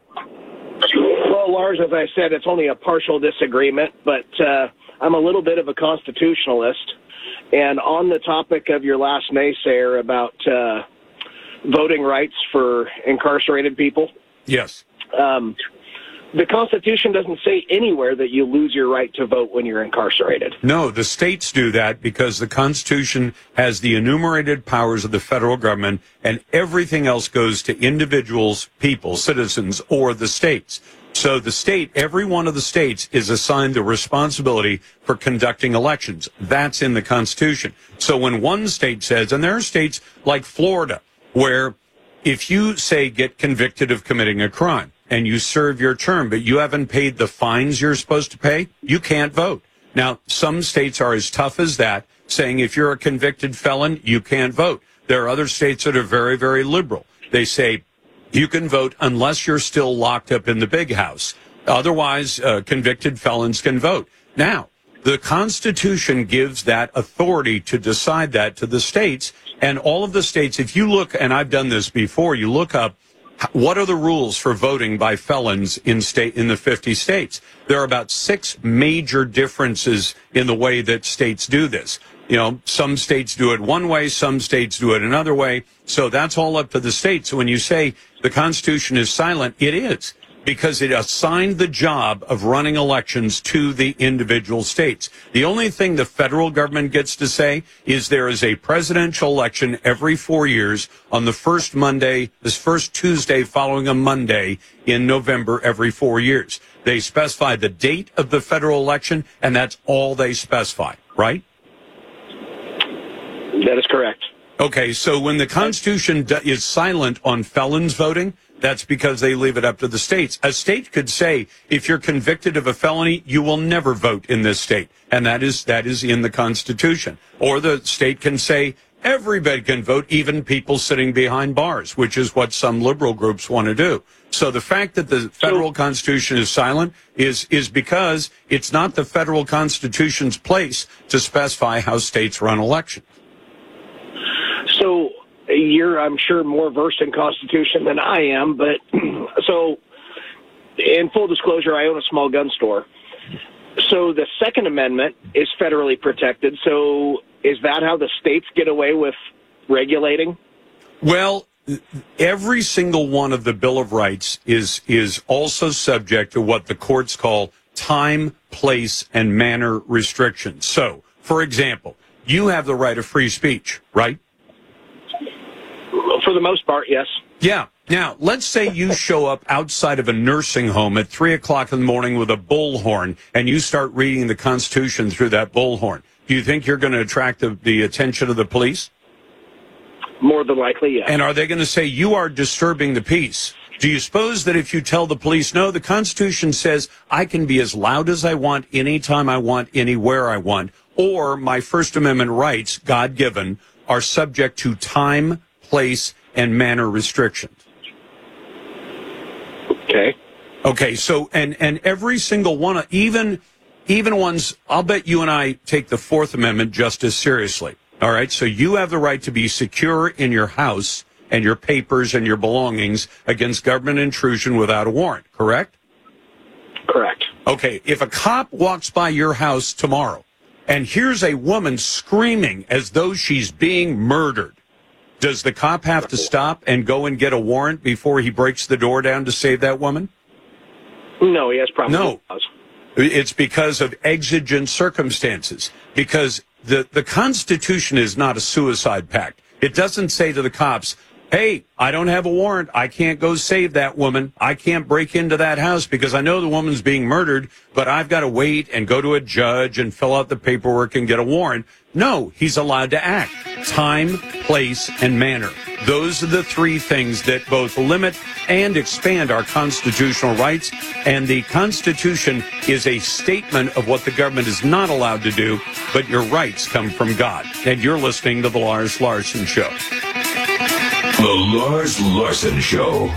Well, Lars, as I said, it's only a partial disagreement, but I'm a little bit of a constitutionalist. And on the topic of your last naysayer about voting rights for incarcerated people. Yes. The Constitution doesn't say anywhere that you lose your right to vote when you're incarcerated. No, the states do that because the Constitution has the enumerated powers of the federal government, and everything else goes to individuals, people, citizens, or the states. So the state, every one of the states is assigned the responsibility for conducting elections. That's in the Constitution. So when one state says, and there are states like Florida, where if you, say, get convicted of committing a crime, and you serve your term, but you haven't paid the fines you're supposed to pay, you can't vote. Now, some states are as tough as that. saying if you're a convicted felon, you can't vote. There are other states that are very, very liberal. They say you can vote unless you're still locked up in the big house. Otherwise, convicted felons can vote. Now, the Constitution gives that authority to decide that to the states, and all of the states, if you look, and I've done this before, you look up what are the rules for voting by felons in the 50 states. There are about 6 major differences in the way that states do this. You know, some states do it one way, some states do it another way. So that's all up to the states. So when you say the Constitution is silent, it is, because it assigned the job of running elections to the individual states. The only thing the federal government gets to say is there is a presidential election every 4 years on the first Tuesday following a Monday in November every 4 years. They specify the date of the federal election, and that's all they specify, right? That is correct. Okay, so when the Constitution is silent on felons voting, that's because they leave it up to the states. A state could say, if you're convicted of a felony, you will never vote in this state. And that is in the Constitution. Or the state can say, everybody can vote, even people sitting behind bars, which is what some liberal groups want to do. So the fact that the federal Constitution is silent is because it's not the federal Constitution's place to specify how states run elections. So you're, I'm sure, more versed in Constitution than I am, but so in full disclosure, I own a small gun store. So the Second Amendment is federally protected. So is that how the states get away with regulating? Well, every single one of the Bill of Rights is also subject to what the courts call time, place, and manner restrictions. So, for example, you have the right of free speech, right? For the most part, yes. Yeah. Now, let's say you show up outside of a nursing home at 3 o'clock in the morning with a bullhorn, and you start reading the Constitution through that bullhorn. Do you think you're going to attract the attention of the police? More than likely, yes. And are they going to say, you are disturbing the peace? Do you suppose that if you tell the police, no, the Constitution says I can be as loud as I want, anytime I want, anywhere I want, or my First Amendment rights, God-given, are subject to time, place, and manner restrictions? Okay, so, and every single one, even ones, I'll bet you and I take the Fourth Amendment just as seriously. All right, so you have the right to be secure in your house and your papers and your belongings against government intrusion without a warrant, correct? Correct. Okay, if a cop walks by your house tomorrow and hears a woman screaming as though she's being murdered, does the cop have to stop and go and get a warrant before he breaks the door down to save that woman? No, he has probably. No. It's because of exigent circumstances. Because the Constitution is not a suicide pact. It doesn't say to the cops, hey, I don't have a warrant. I can't go save that woman. I can't break into that house because I know the woman's being murdered, but I've got to wait and go to a judge and fill out the paperwork and get a warrant. No, he's allowed to act. Time, place, and manner. Those are the 3 things that both limit and expand our constitutional rights. And the Constitution is a statement of what the government is not allowed to do, but your rights come from God. And you're listening to The Lars Larson Show. The Lars Larson Show.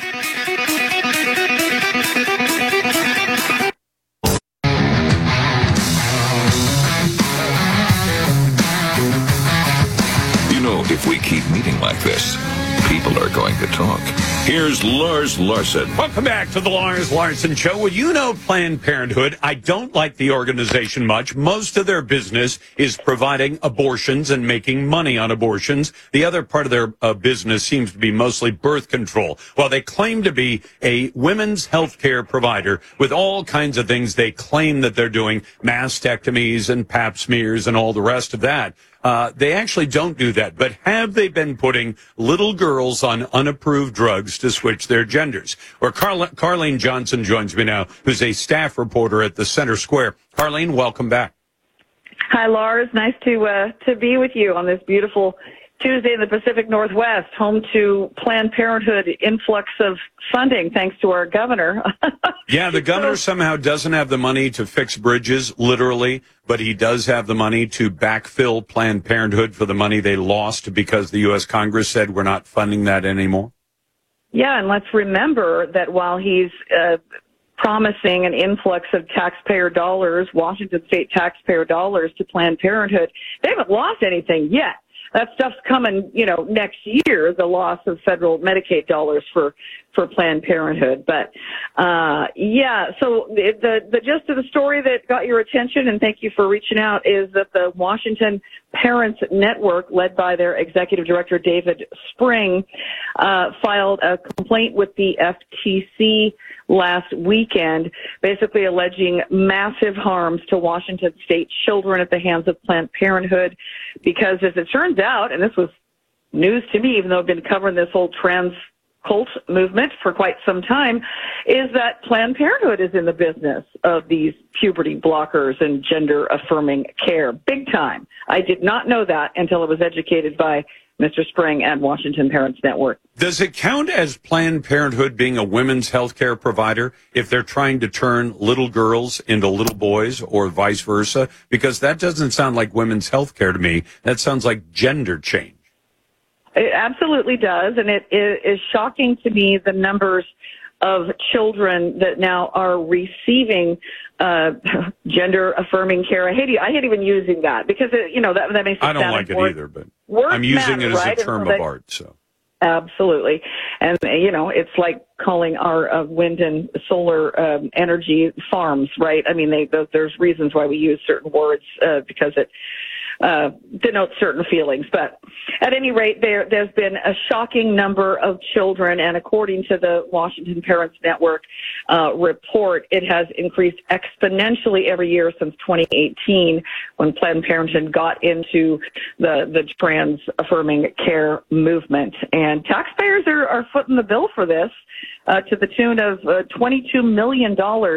You know, if we keep meeting like this, people are going to talk. Here's Lars Larson. Welcome back to the Lars Larson Show. Well, you know Planned Parenthood. I don't like the organization much. Most of their business is providing abortions and making money on abortions. The other part of their business seems to be mostly birth control. While they claim to be a women's health care provider with all kinds of things they claim that they're doing, mastectomies and pap smears and all the rest of that, they actually don't do that. But have they been putting little girls on unapproved drugs to switch their genders? Or Carlene Johnson joins me now, who's a staff reporter at the Center Square. Carlene, welcome back. Hi, Lars. Nice to be with you on this beautiful Tuesday in the Pacific Northwest, home to Planned Parenthood influx of funding, thanks to our governor. Yeah, the governor somehow doesn't have the money to fix bridges, literally, but he does have the money to backfill Planned Parenthood for the money they lost because the U.S. Congress said we're not funding that anymore. Yeah, and let's remember that while he's promising an influx of taxpayer dollars, Washington state taxpayer dollars to Planned Parenthood, they haven't lost anything yet. That stuff's coming, next year, the loss of federal Medicaid dollars for Planned Parenthood. But, so the gist of the story that got your attention, and thank you for reaching out, is that the Washington Parents Network, led by their executive director, David Spring, filed a complaint with the FTC last weekend, basically alleging massive harms to Washington state children at the hands of Planned Parenthood, because as it turns out, and this was news to me, even though I've been covering this whole trans cult movement for quite some time, is that Planned Parenthood is in the business of these puberty blockers and gender affirming care, big time. I did not know that until I was educated by Mr. Spring and Washington Parents Network. Does it count as Planned Parenthood being a women's health care provider if they're trying to turn little girls into little boys or vice versa? Because that doesn't sound like women's health care to me. That sounds like gender change. It absolutely does, and it is shocking to me the numbers of children that now are receiving gender affirming care. I hate even using that because that makes it I don't sound like it either, but words I'm using matter, it as right? a term of art. So absolutely, and it's like calling our wind and solar energy farms, right? I mean, there's reasons why we use certain words because it denotes certain feelings. But at any rate, there's been a shocking number of children, and according to the Washington Parents Network report, it has increased exponentially every year since 2018, when Planned Parenthood got into the trans-affirming care movement. And taxpayers are footing the bill for this to the tune of $22 million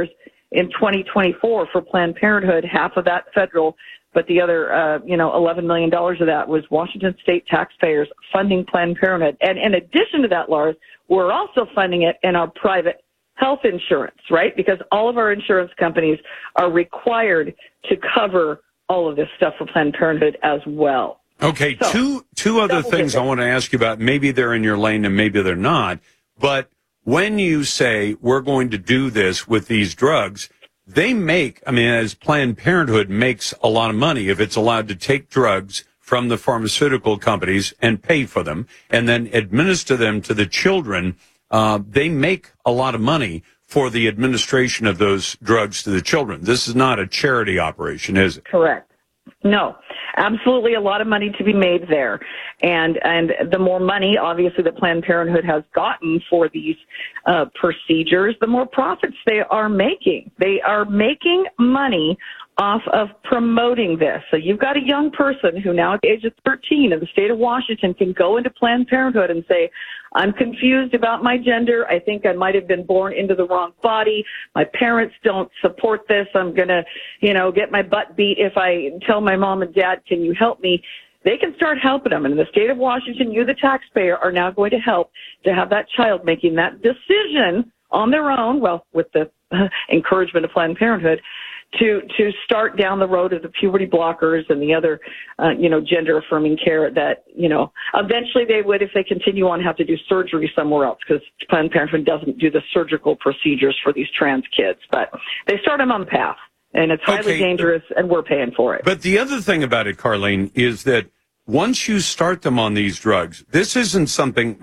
in 2024 for Planned Parenthood, half of that federal. But the other, $11 million of that was Washington state taxpayers funding Planned Parenthood. And in addition to that, Lars, we're also funding it in our private health insurance, right? Because all of our insurance companies are required to cover all of this stuff for Planned Parenthood as well. Okay, so, two other things I want to ask you about. Maybe they're in your lane and maybe they're not. But when you say we're going to do this with these drugs, they make, as Planned Parenthood makes a lot of money if it's allowed to take drugs from the pharmaceutical companies and pay for them and then administer them to the children. They make a lot of money for the administration of those drugs to the children. This is not a charity operation, is it? Correct. No, absolutely a lot of money to be made there. And the more money, obviously, that Planned Parenthood has gotten for these procedures, the more profits they are making. They are making money off of promoting this. So you've got a young person who now at the age of 13 in the state of Washington can go into Planned Parenthood and say, I'm confused about my gender. I think I might have been born into the wrong body. My parents don't support this. I'm going to, get my butt beat if I tell my mom and dad, can you help me? They can start helping them. And in the state of Washington, you, the taxpayer, are now going to help to have that child making that decision on their own, well, with the encouragement of Planned Parenthood, to start down the road of the puberty blockers and the other, gender affirming care that, eventually they would, if they continue on, have to do surgery somewhere else because Planned Parenthood doesn't do the surgical procedures for these trans kids. But they start them on the path, and it's highly dangerous, and we're paying for it. But the other thing about it, Carlene, is that once you start them on these drugs, this isn't something,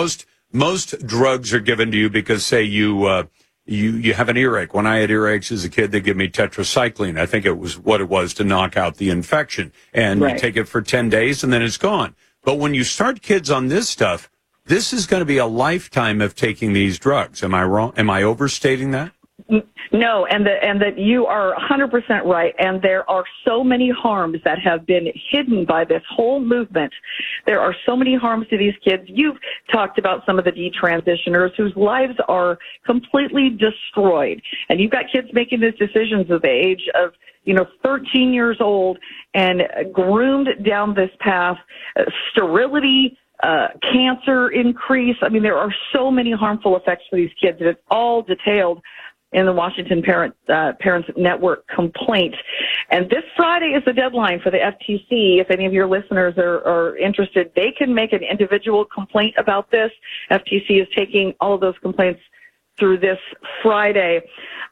most drugs are given to you because, say, you have an earache. When I had earaches as a kid, they give me tetracycline. I think it was what it was to knock out the infection. And you take it for 10 days and then it's gone. But when you start kids on this stuff, this is going to be a lifetime of taking these drugs. Am I wrong? Am I overstating that? No, and that you are 100% right. And there are so many harms that have been hidden by this whole movement. There are so many harms to these kids. You've talked about some of the detransitioners whose lives are completely destroyed. And you've got kids making these decisions at the age of 13 years old and groomed down this path, sterility, cancer increase. I mean, there are so many harmful effects for these kids, and it's all detailed in the Washington Parents Network complaint. And this Friday is the deadline for the FTC. If any of your listeners are interested, they can make an individual complaint about this. FTC is taking all of those complaints through this Friday.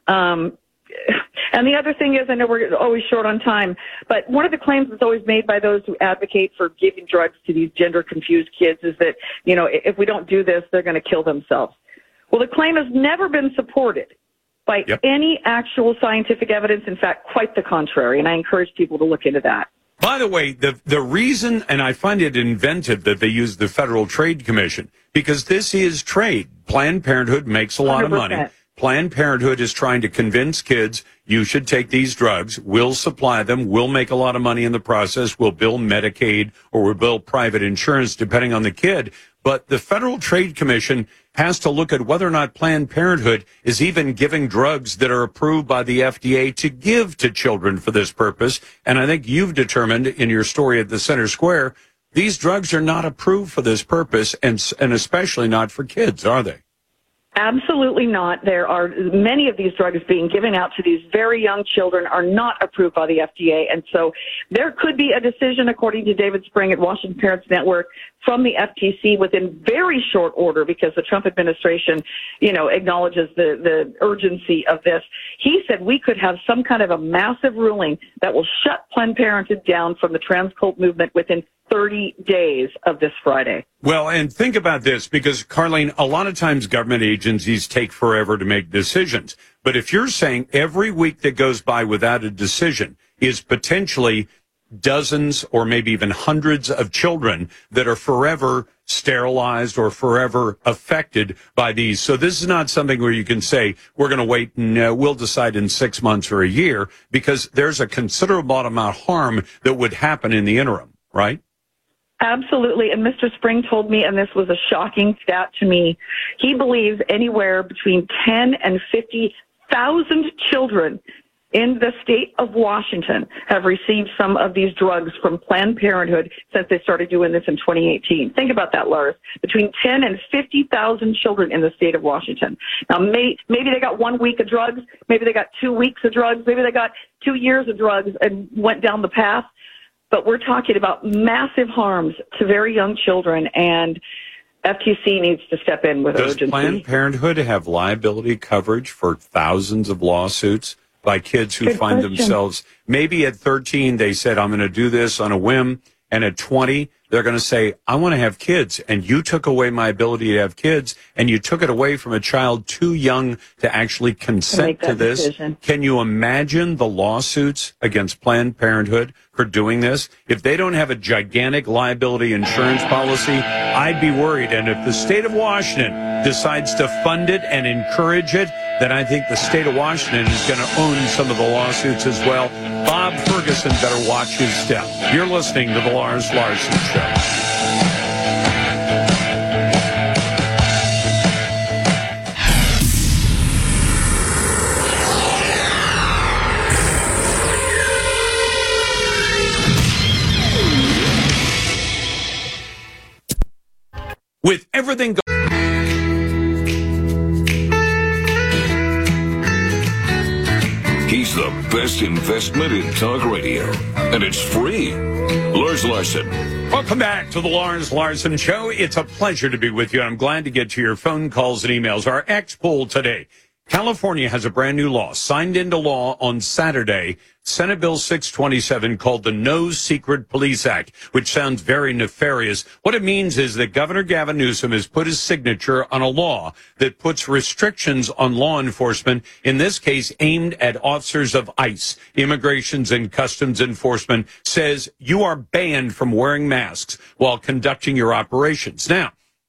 And the other thing is, I know we're always short on time, but one of the claims that's always made by those who advocate for giving drugs to these gender-confused kids is that, if we don't do this, they're going to kill themselves. Well, the claim has never been supported by any actual scientific evidence. In fact, quite the contrary, and I encourage people to look into that. By the way, the reason, and I find it inventive that they use the Federal Trade Commission, because this is trade. Planned Parenthood makes a lot 100%. Of money. Planned Parenthood is trying to convince kids you should take these drugs. We'll supply them. We'll make a lot of money in the process. We'll bill Medicaid or we'll bill private insurance, depending on the kid. But the Federal Trade Commission has to look at whether or not Planned Parenthood is even giving drugs that are approved by the FDA to give to children for this purpose. And I think you've determined in your story at the Center Square, these drugs are not approved for this purpose, and especially not for kids, are they? Absolutely not. There are many of these drugs being given out to these very young children are not approved by the FDA. And so there could be a decision, according to David Spring at Washington Parents Network, from the FTC within very short order, because the Trump administration, acknowledges the urgency of this. He said we could have some kind of a massive ruling that will shut Planned Parenthood down from the trans cult movement within 30 days of this Friday. Well, and think about this, because, Carlene, a lot of times government agencies take forever to make decisions. But if you're saying every week that goes by without a decision is potentially dozens or maybe even hundreds of children that are forever sterilized or forever affected by these. So this is not something where you can say, we're going to wait and we'll decide in 6 months or a year, because there's a considerable amount of harm that would happen in the interim, right? Absolutely. And Mr. Spring told me, and this was a shocking stat to me, he believes anywhere between 10 and 50,000 children in the state of Washington have received some of these drugs from Planned Parenthood since they started doing this in 2018. Think about that, Lars. Between 10 and 50,000 children in the state of Washington. Now, maybe they got 1 week of drugs. Maybe they got 2 weeks of drugs. Maybe they got 2 years of drugs and went down the path. But we're talking about massive harms to very young children, and FTC needs to step in with urgency. Does Planned Parenthood have liability coverage for thousands of lawsuits by kids who find themselves, maybe at 13, they said, I'm going to do this on a whim, and at 20, they're going to say, I want to have kids, and you took away my ability to have kids, and you took it away from a child too young to actually consent to this. Decision. Can you imagine the lawsuits against Planned Parenthood for doing this? If they don't have a gigantic liability insurance policy, I'd be worried. And if the state of Washington decides to fund it and encourage it, then I think the state of Washington is going to own some of the lawsuits as well. Bob Ferguson better watch his step. You're listening to The Lars Larson Show. With everything going, he's the best investment in talk radio, and it's free. Lars Larson. Welcome back to the Lars Larson Show. It's a pleasure to be with you. I'm glad to get to your phone calls and emails. Our X poll today. California has a brand new law signed into law on Saturday, Senate Bill 627, called the No Secret Police Act, which sounds very nefarious. What it means is that Governor Gavin Newsom has put his signature on a law that puts restrictions on law enforcement, in this case aimed at officers of ICE. Immigrations and Customs Enforcement says you are banned from wearing masks while conducting your operations. Now,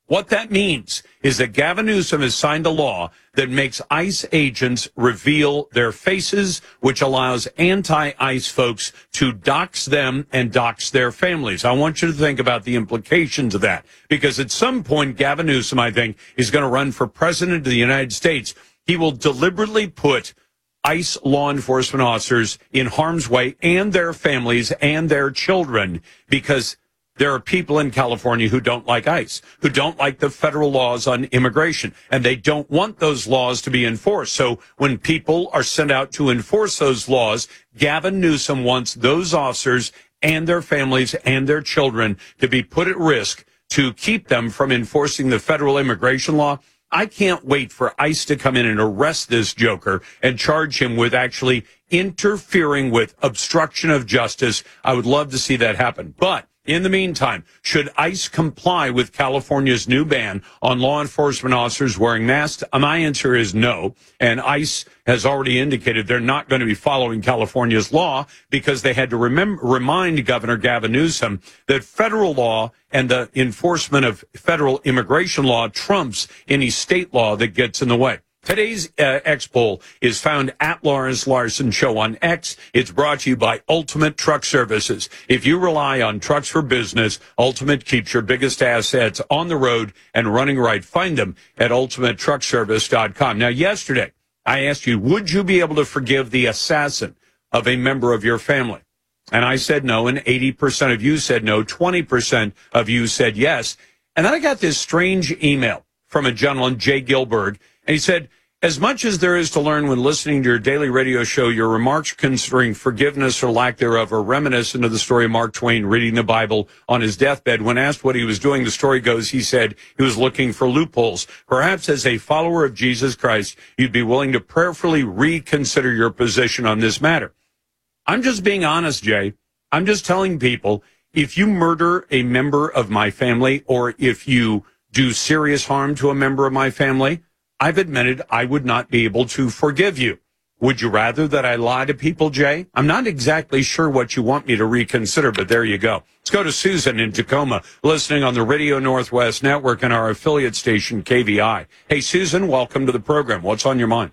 What that means is that Gavin Newsom has signed a law that makes ICE agents reveal their faces, which allows anti-ICE folks to dox them and dox their families. I want you to think about the implications of that, because at some point, Gavin Newsom, I think, is going to run for president of the United States. He will deliberately put ICE law enforcement officers in harm's way, and their families and their children, because there are people in California who don't like ICE, who don't like the federal laws on immigration, and they don't want those laws to be enforced. So when people are sent out to enforce those laws, Gavin Newsom wants those officers and their families and their children to be put at risk to keep them from enforcing the federal immigration law. I can't wait for ICE to come in and arrest this joker and charge him with actually interfering with obstruction of justice. I would love to see that happen. But in the meantime, should ICE comply with California's new ban on law enforcement officers wearing masks? My answer is no. And ICE has already indicated they're not going to be following California's law because they had to remind Governor Gavin Newsom that federal law and the enforcement of federal immigration law trumps any state law that gets in the way. Today's X poll is found at Lawrence Larson Show on X. It's brought to you by Ultimate Truck Services. If you rely on trucks for business, Ultimate keeps your biggest assets on the road and running right. Find them at ultimatetruckservice.com. Now, yesterday, I asked you, would you be able to forgive the assassin of a member of your family? And I said no, and 80% of you said no, 20% of you said yes. And then I got this strange email from a gentleman, Jay Gilbert, and he said, as much as there is to learn when listening to your daily radio show, your remarks concerning forgiveness or lack thereof are reminiscent of the story of Mark Twain reading the Bible on his deathbed. When asked what he was doing, the story goes, he said he was looking for loopholes. Perhaps as a follower of Jesus Christ, you'd be willing to prayerfully reconsider your position on this matter. I'm just being honest, Jay. I'm just telling people, if you murder a member of my family or if you do serious harm to a member of my family, I've admitted I would not be able to forgive you. Would you rather that I lie to people, Jay? I'm not exactly sure what you want me to reconsider, but there you go. Let's go to Susan in Tacoma, listening on the Radio Northwest Network and our affiliate station, KVI. Hey, Susan, welcome to the program. What's on your mind?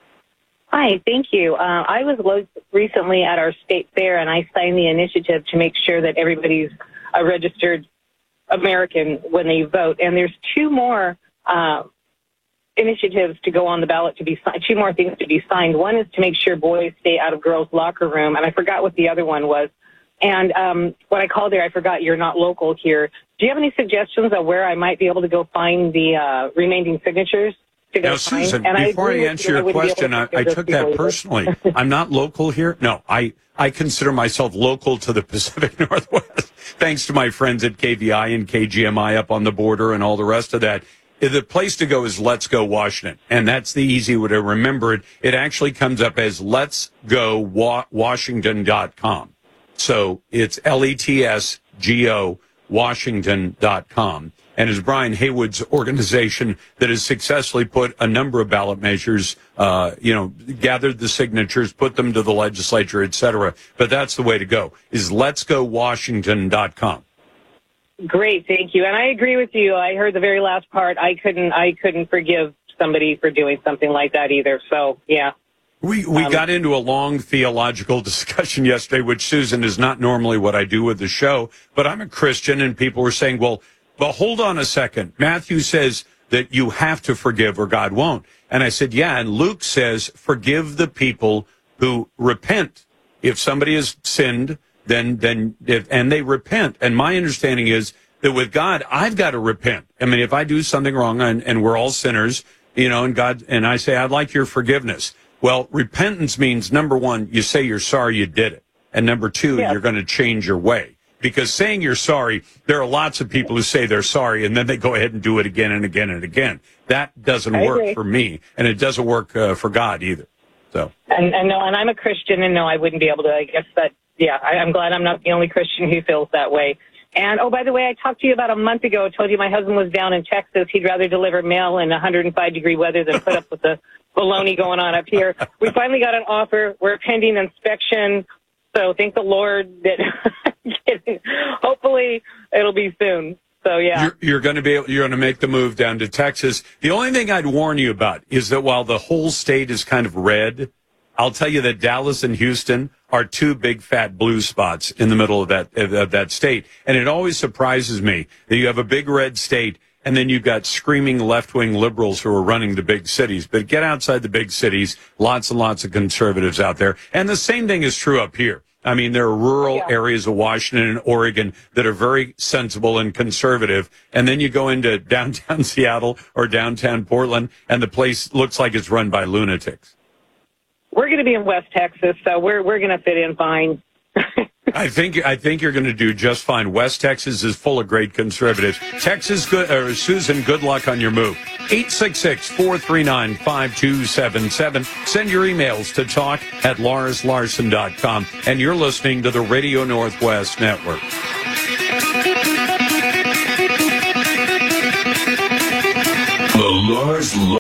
Hi, thank you. I was recently at our state fair, and I signed the initiative to make sure that everybody's a registered American when they vote. And there's two more initiatives to go on the ballot to be signed, two more things to be signed. One is to make sure boys stay out of girls' locker room, and I forgot what the other one was. And when I called there, I forgot you're not local here. Do you have any suggestions of where I might be able to go find the remaining signatures? Now, Susan, before I answer your question, I took that personally. I'm not local here. No, I consider myself local to the Pacific Northwest, thanks to my friends at KVI and KGMI up on the border and all the rest of that. The place to go is Let's Go Washington, and that's the easy way to remember it. It actually comes up as letsgowashington.com. So it's LETSGO Washington.com. And it's Brian Haywood's organization that has successfully put a number of ballot measures, gathered the signatures, put them to the legislature, et cetera. But that's the way to go, is letsgowashington.com. Great, thank you. And I agree with you. I heard the very last part. I couldn't forgive somebody for doing something like that either. So, yeah. We got into a long theological discussion yesterday, which, Susan, is not normally what I do with the show. But I'm a Christian, and people were saying, well, hold on a second. Matthew says that you have to forgive or God won't. And I said, yeah, and Luke says, forgive the people who repent. If somebody has sinned, and they repent. And my understanding is that with God, I've got to repent. I mean, if I do something wrong and we're all sinners, and God, and I say, I'd like your forgiveness. Well, repentance means, number one, you say you're sorry you did it. And number two, You're going to change your way. Because saying you're sorry, there are lots of people who say they're sorry and then they go ahead and do it again and again and again. That doesn't work for me, and it doesn't work for God either. So. And no, and I'm a Christian, and no, I wouldn't be able to. I guess that. Yeah, I'm glad I'm not the only Christian who feels that way. And, oh, by the way, I talked to you about a month ago. I told you my husband was down in Texas. He'd rather deliver mail in 105-degree weather than put up with the baloney going on up here. We finally got an offer. We're pending inspection. So thank the Lord that hopefully it'll be soon. So yeah, you're going to make the move down to Texas. The only thing I'd warn you about is that while the whole state is kind of red, I'll tell you that Dallas and Houston are two big fat blue spots in the middle of that state. And it always surprises me that you have a big red state and then you've got screaming left-wing liberals who are running the big cities. But get outside the big cities, lots and lots of conservatives out there. And the same thing is true up here. I mean, there are rural areas of Washington and Oregon that are very sensible and conservative. And then you go into downtown Seattle or downtown Portland, and the place looks like it's run by lunatics. We're going to be in West Texas, so we're going to fit in fine. I think you're going to do just fine. West Texas is full of great conservatives. Texas, Susan, good luck on your move. 866-439-5277. Send your emails to talk@LarsLarson.com. And you're listening to the Radio Northwest Network. The Lars